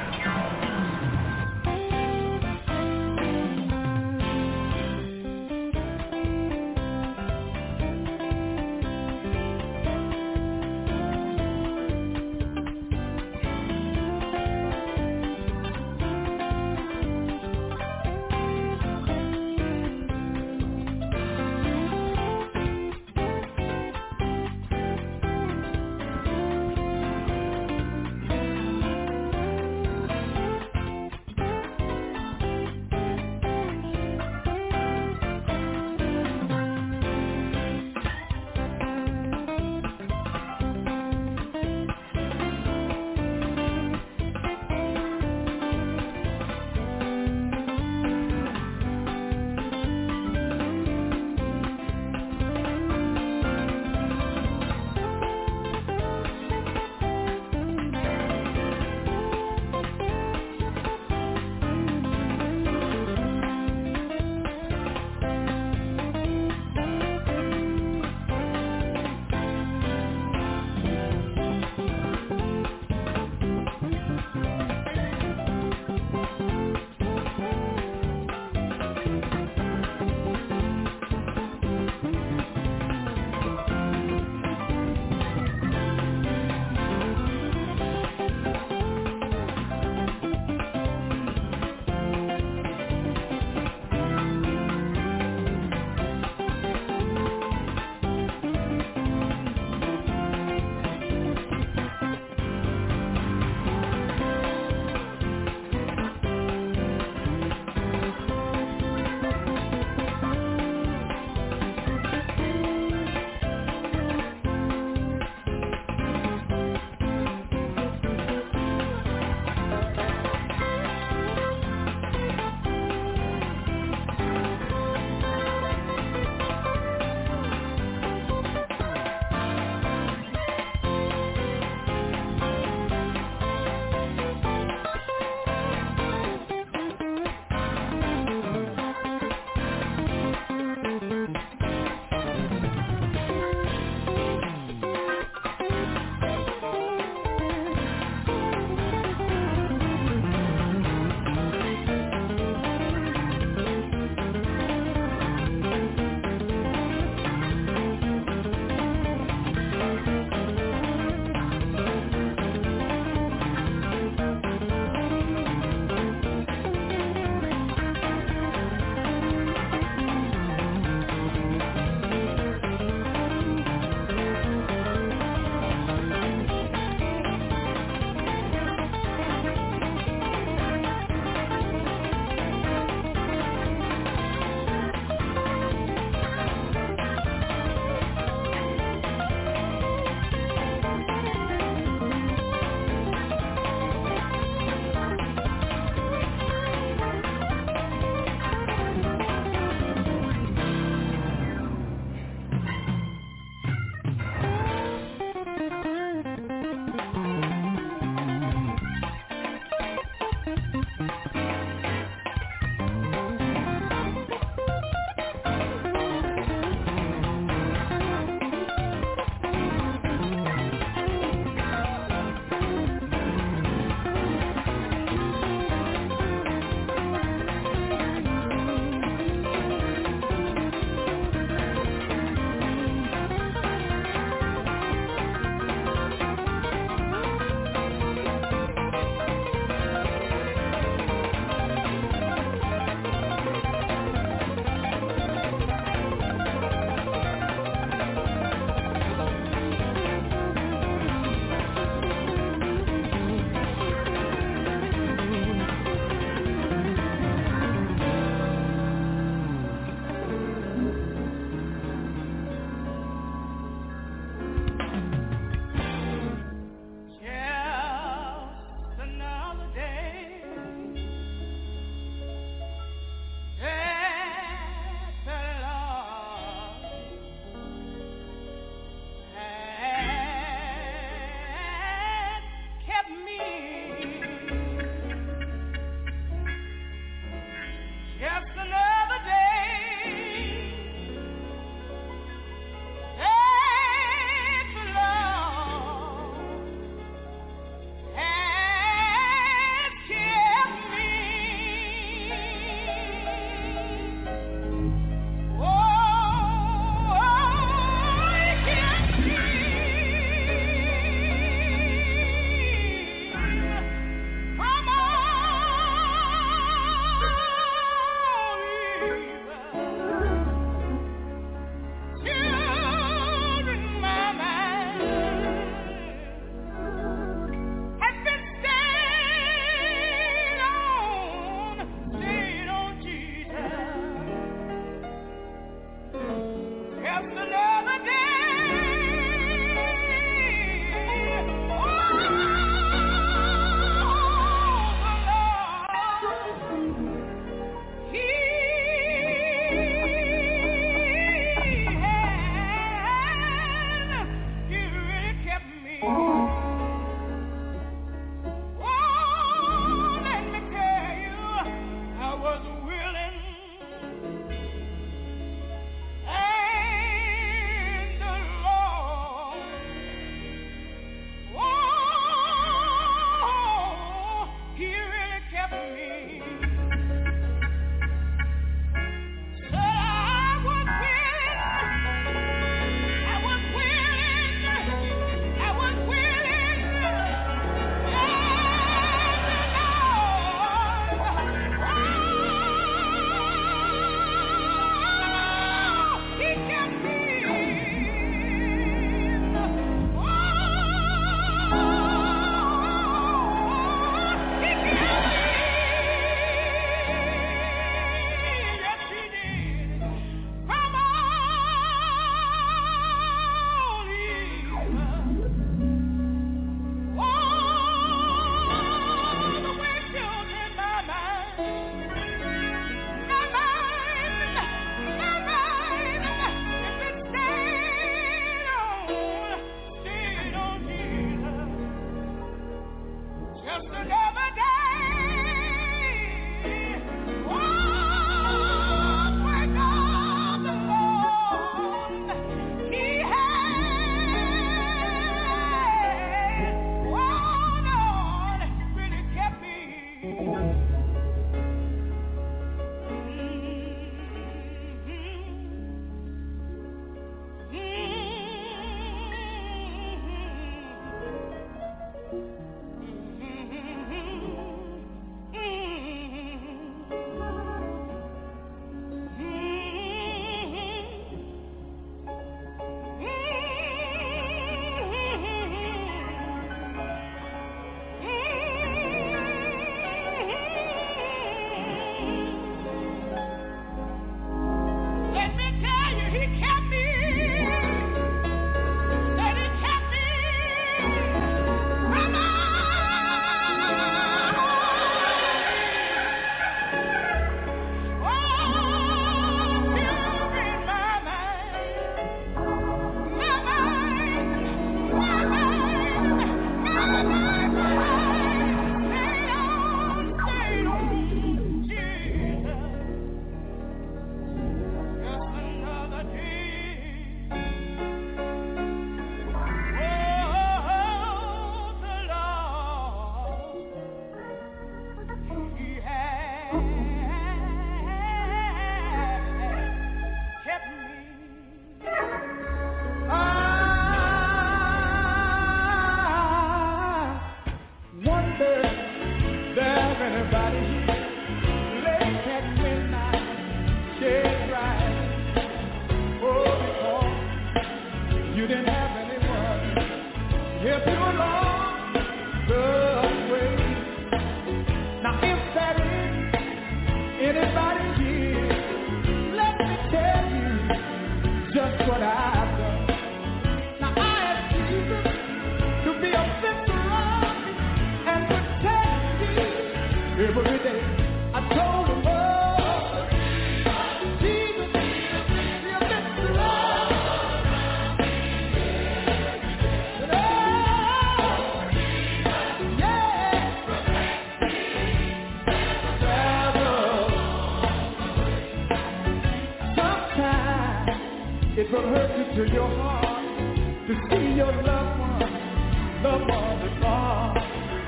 It will hurt you to your heart to see your loved one, loved one is gone.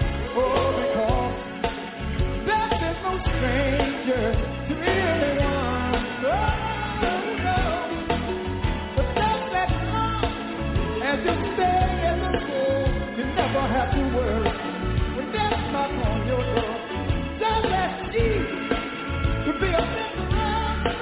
Oh, because death is no stranger to anyone. Oh, no. But just that long as you stay in the world, you never have to worry. When death knocks on your door, just as easy to be a victim.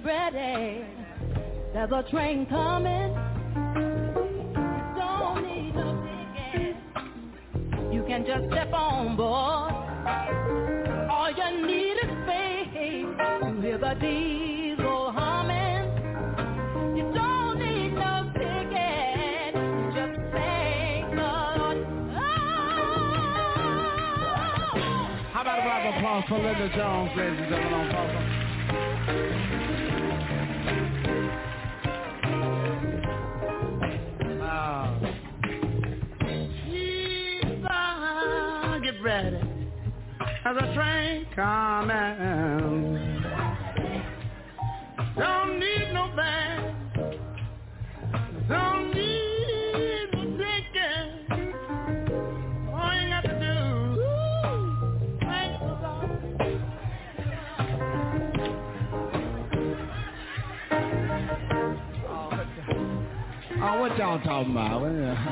get ready. There's a train coming. Don't need no ticket. You can just step on board. All you need is faith to hear the diesel humming. You don't need no ticket. Just thank the Lord. Oh. How about a round of applause for Linda Jones, ladies and gentlemen, on program? Get ready, as a train coming. Don't need no bag, don't need no ticket. All you got to do, thank the Lord. Oh, what y'all talking about?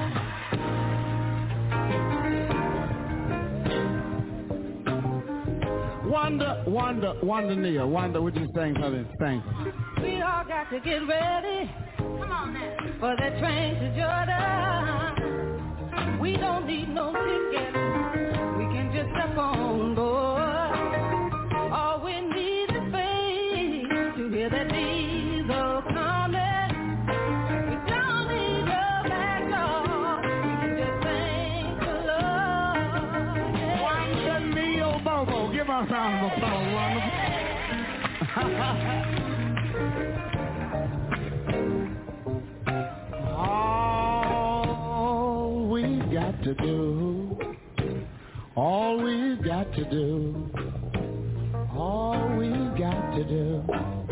Wanda, Wanda, Wanda Neal. Wanda, would you sing for this thing? We all got to get ready. Come on now. For that train to Jordan. We don't need no ticket. We can just step on board. All we need is faith to hear that diesel coming. We don't need no back door. We can just thank the Lord. Yeah. Wanda Neal Bobo. Give us a round of applause, Wanda. All we've got to do, all we've got to do, all we've got to do.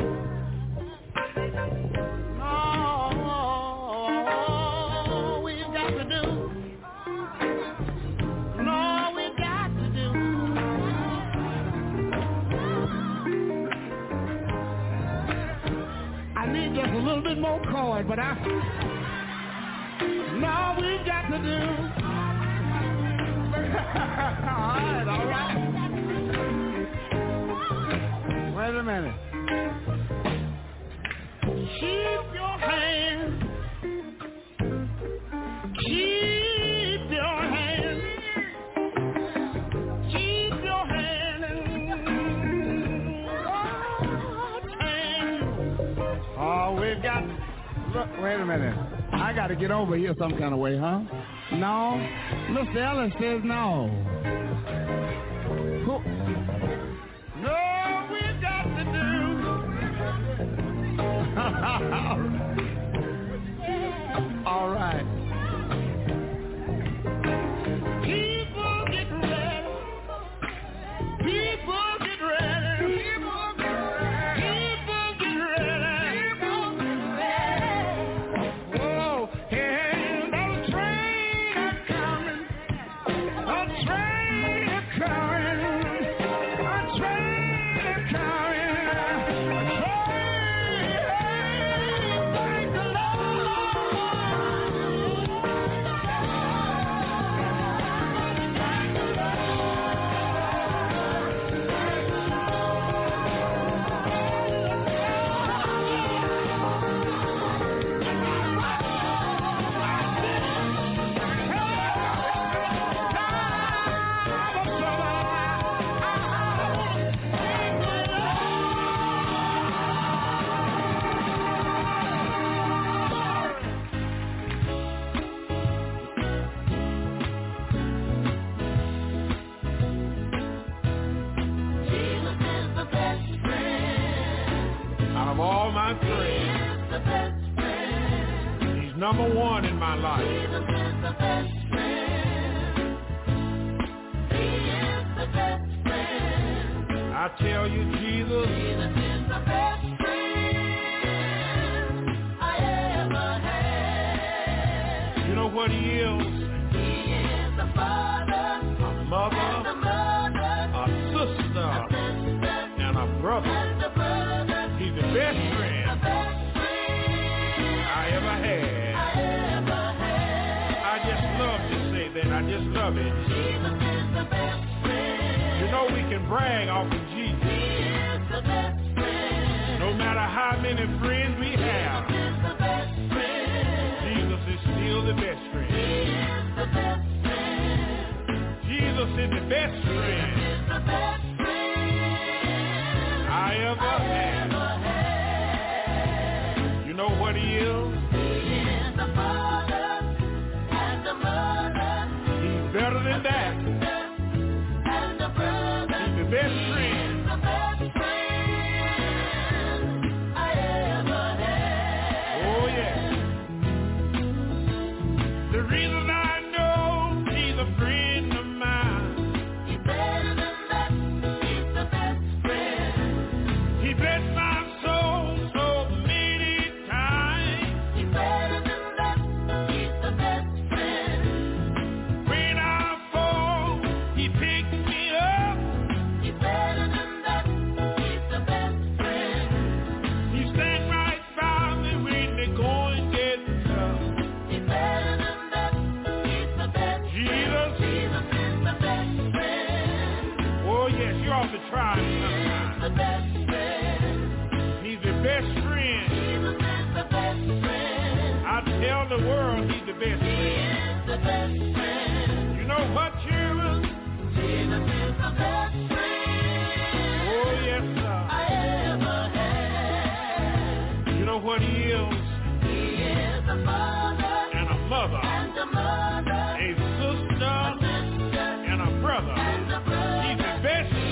All we've got to do, and all we've got to do. I need just a little bit more chord, but I... And all we've got to do. All right, all right. Wait a minute. Keep your hand. Keep your hand. Keep your hand in God's hand. Oh, we've got... Look, wait a minute. I got to get over here some kind of way, huh? No? Mister Ellis says no. Who? No, we got to do. All right. People get ready. People get ready. People get ready. People get ready. People get ready. Whoa. And a train a coming. A train a coming. A train a coming. A train. Thank the Out of all my friends, he's number one in my life. Jesus is the best friend. He is the best friend. I tell you, Jesus, Jesus is the best friend I ever had. you know what he is? He is the father, A mother, and the mother, a sister, a sister, and a brother. and a brother. He's the best friend The best friend I ever had. I ever had. I just love to say that. I just love it. Jesus is the best friend. You know we can brag off of Jesus. He is the best friend. No No matter how many friends we have, Jesus is still the best friend. Jesus is the best friend I ever had. You know what he is? He's better than that. He's the best friend. The reason I know he's a friend of mine, he's better than that, he's the best friend. He blessed my soul so many times. He's better than that, he's the best friend. When I fall, he picks me up. He's better than that, he's the best friend. He stands right by me when the going gets tough. He's better than you ought to try him sometime. The best friend. He's the best friend. Jesus is the best friend. I tell the world he's the best he friend. Is the best friend. You know what, children? Jesus is the best friend. Oh, yes, sir. I ever had. You know what he is? He is a father and a mother and a mother, a sister, a sister and a brother. And a brother. He's the best friend.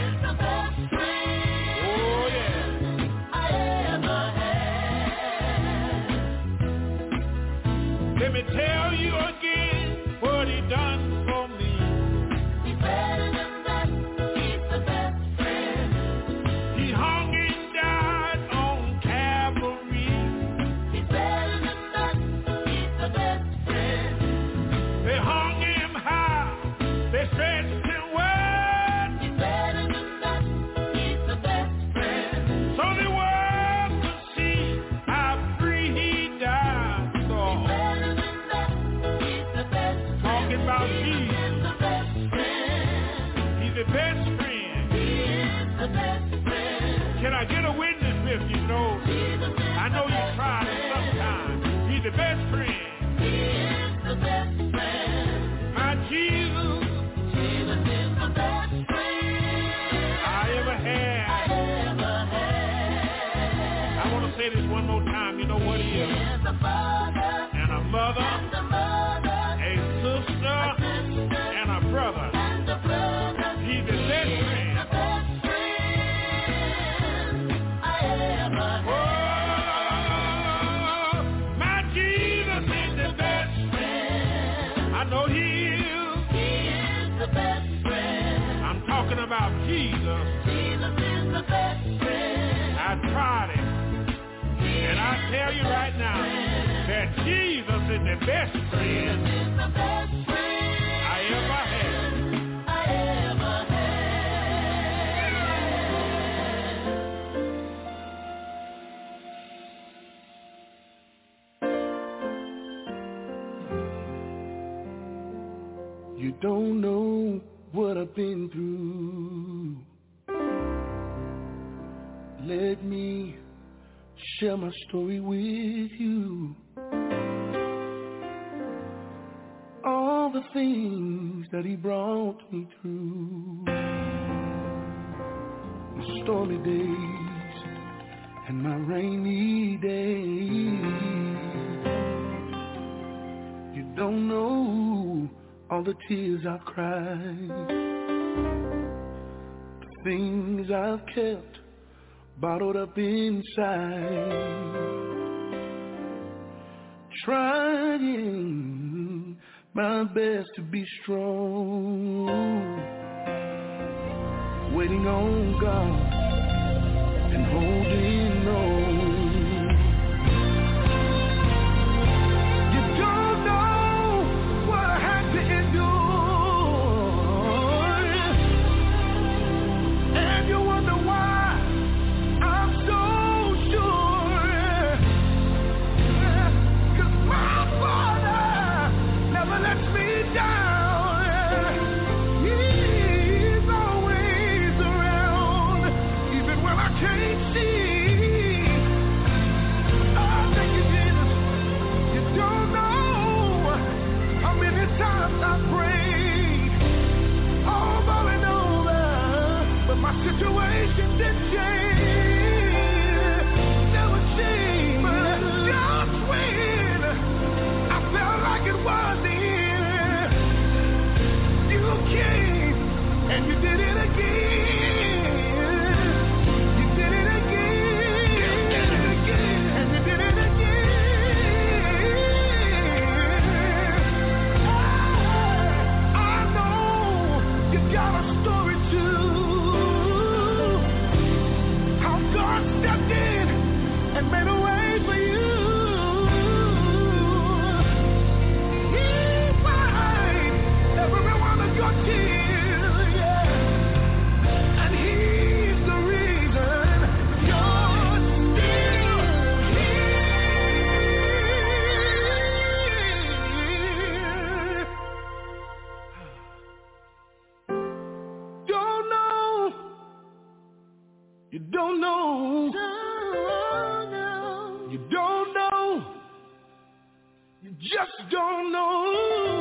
Let me tell you again what he done for me. He's better than that. He's the best friend. He hung and died on Calvary. He's better than that. He's the best friend. They hung him high. They stretched him wide. He's better than that. He's the best friend. So the world could see how free he died. So about Jesus. The best friend. He's the best friend. He is the best friend. Can I get a witness with you? Know? I know you tried it sometimes. He's the best friend. He is the best friend. My Jesus. Jesus is the best friend I ever had. I ever had. I want to say this one more time. You know what he is? He is a father and a mother. And a mother. Sister and a brother. And a brother. He's the best friend. The best friend I ever had. Oh, my Jesus is the best friend. I know he is. He is the best friend. I'm talking about Jesus. Jesus is the best friend. I tried it. And I tell you right now that Jesus is the best friend the best friend I ever had. I ever had. You don't know what I've been through. Let me share my story with you. All the things that he brought me through, my stormy days and my rainy days. You don't know all the tears I've cried, the things I've kept bottled up inside, trying my best to be strong, waiting on God and holding on. You don't know what I had to endure, and you wonder why I'm so sure, 'cause my Father never lets me down. He's always around, even when I can't see. You don't know. Don't know. You don't know. You just don't know.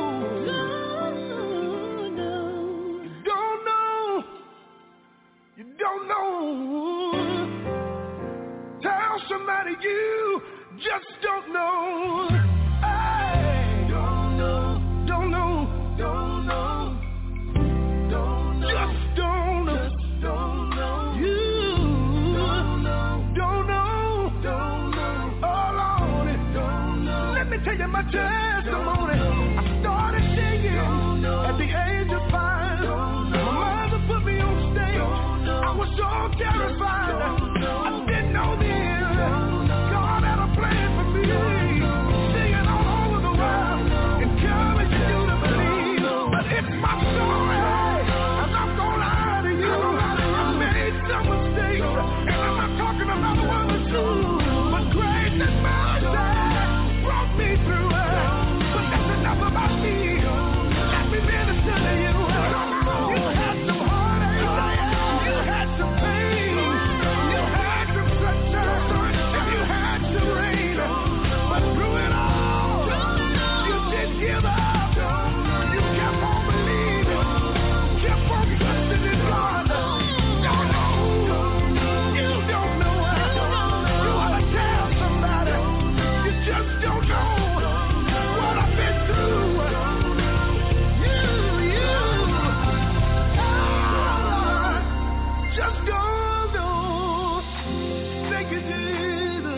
Don't know. You don't know. You don't know. Tell somebody you just don't know. Hey. Don't know. Don't know. Don't know. Don't know. Just don't know. Just don't know. You don't know. Don't know. Don't know. Oh Lord, don't know. Let me tell you my testimony. I started singing at the age of five. My mother put me on stage. I was so terrified. I didn't know then God had a plan for me. Singing all over the world, encouraging you to believe. But it's my story, and I'm gonna lie to you. I made some mistakes, and I'm not talking about one or two. But grace and mercy brought me through it. But that's enough about me. Let me minister to you. You had some heartache, you had some pain, you had some sunshine, and you had some rain. But through it all, you didn't give up. You kept on believing, kept on trusting in God. Don't know, you don't know. You ought to tell somebody. You just don't know what I've been through. You, you, ah, just don't know. Thank you, Jesus.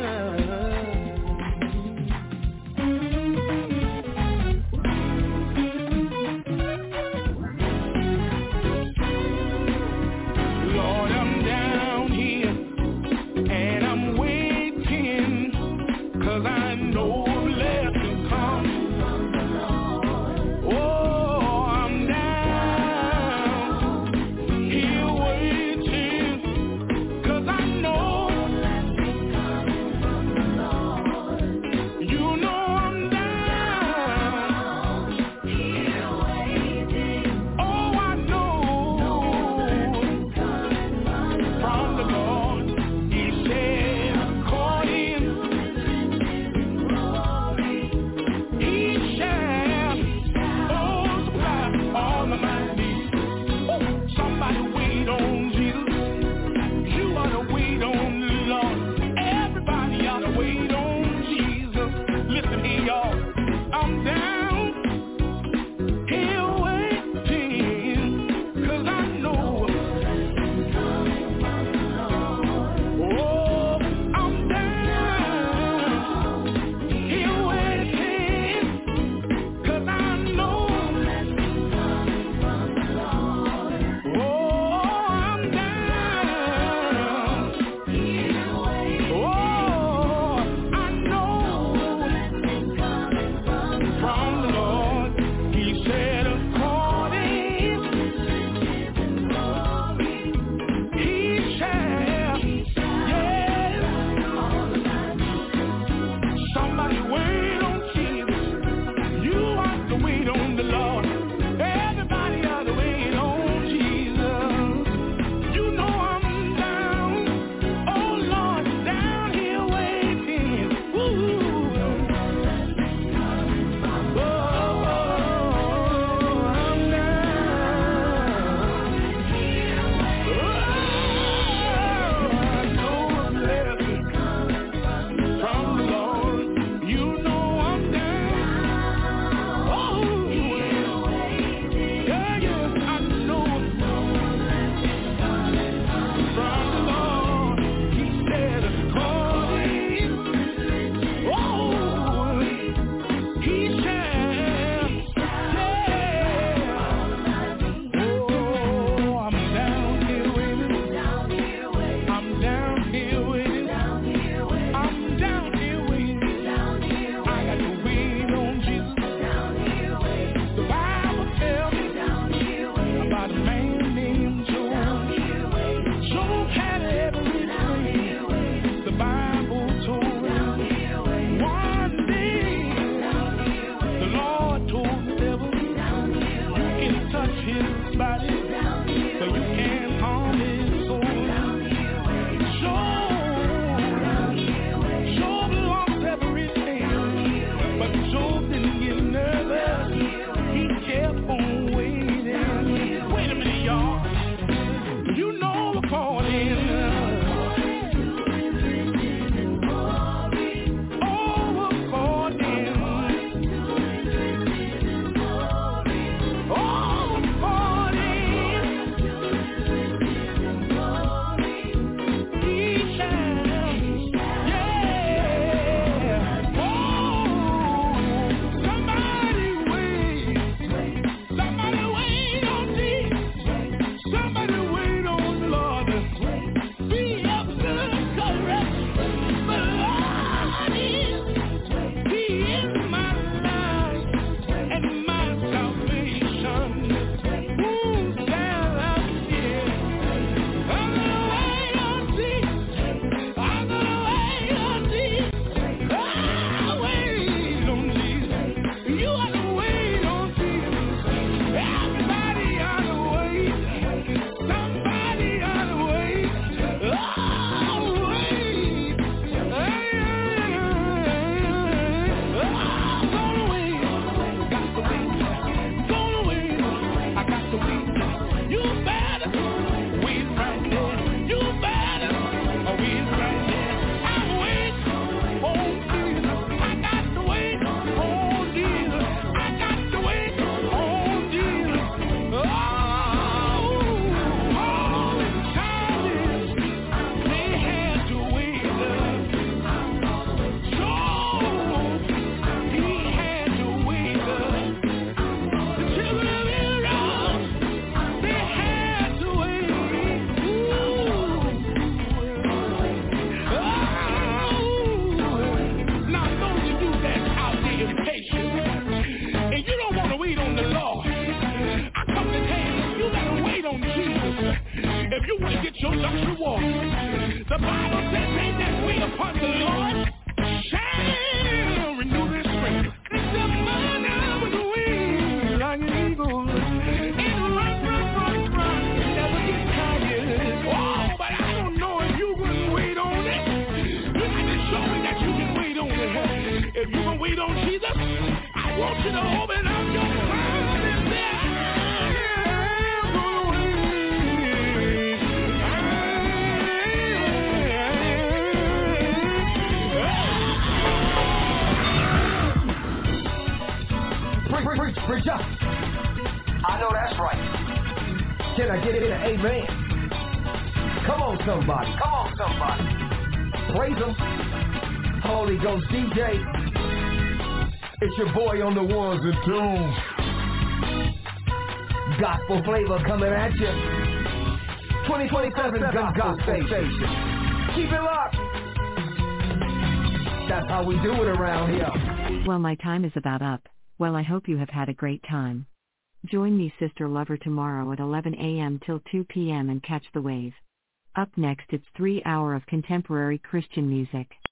Lord, I'm down here and I'm waiting, 'cause I know I'm left to come. Oh, I'm down here waiting, 'cause I know you know I'm down here waiting. Oh, I know from the Lord. He said, according He shall oh, supply all of my needs. Woo! Somebody wait on Jesus. You ought to wait on the Lord. Everybody ought to wait on Jesus. Listen here, y'all. I'm down here waiting, 'cause I know. Oh, I'm down here waiting, 'cause I know. Oh, I'm down here waiting. Oh, I know from the Lord. He said, according He shall. Yes. Somebody wait on Jesus. You ought to wait on the Lord. Everybody ought to wait on Jesus. You know I'm down. Oh Lord, down here waiting. Ooh. Oh, I'm down. Oh, I know I'm left from the Lord. You know I'm down. Oh, yeah, yeah, I know from the Lord. He said, according, oh, He shall, yeah. Oh, I'm down here waiting. I'm down here waiting. I'm down here waiting. I got to wait on Jesus. The Bible tells me about a man named Job. Job had everything. The Bible told me one day the Lord told the devil, you can touch his body, but you can't harm his soul. just reward. The Bible says, they that wait upon the Lord shall renew their strength. It's the man with the wings like an eagle. And run, run, run, run, never get tired. Oh, but I don't know if you can wait on it. You got to show me that you can wait on it. If you can wait on Jesus, I want you to open up your mouth and say, I'm gonna wait. Preach, preach, preach up. I know that's right. Can I get it in an amen? Come on, somebody. Come on, somebody. Praise him. Holy Ghost D J. It's your boy on the ones and twos. Gospel flavor coming at you. twenty twenty-seven Gospel Station. Keep it locked. That's how we do it around here. Well, my time is about up. Well, I hope you have had a great time. Join me, Sister Lover, tomorrow at eleven a.m. till two p.m. and catch the wave. Up next, it's three hour of contemporary Christian music.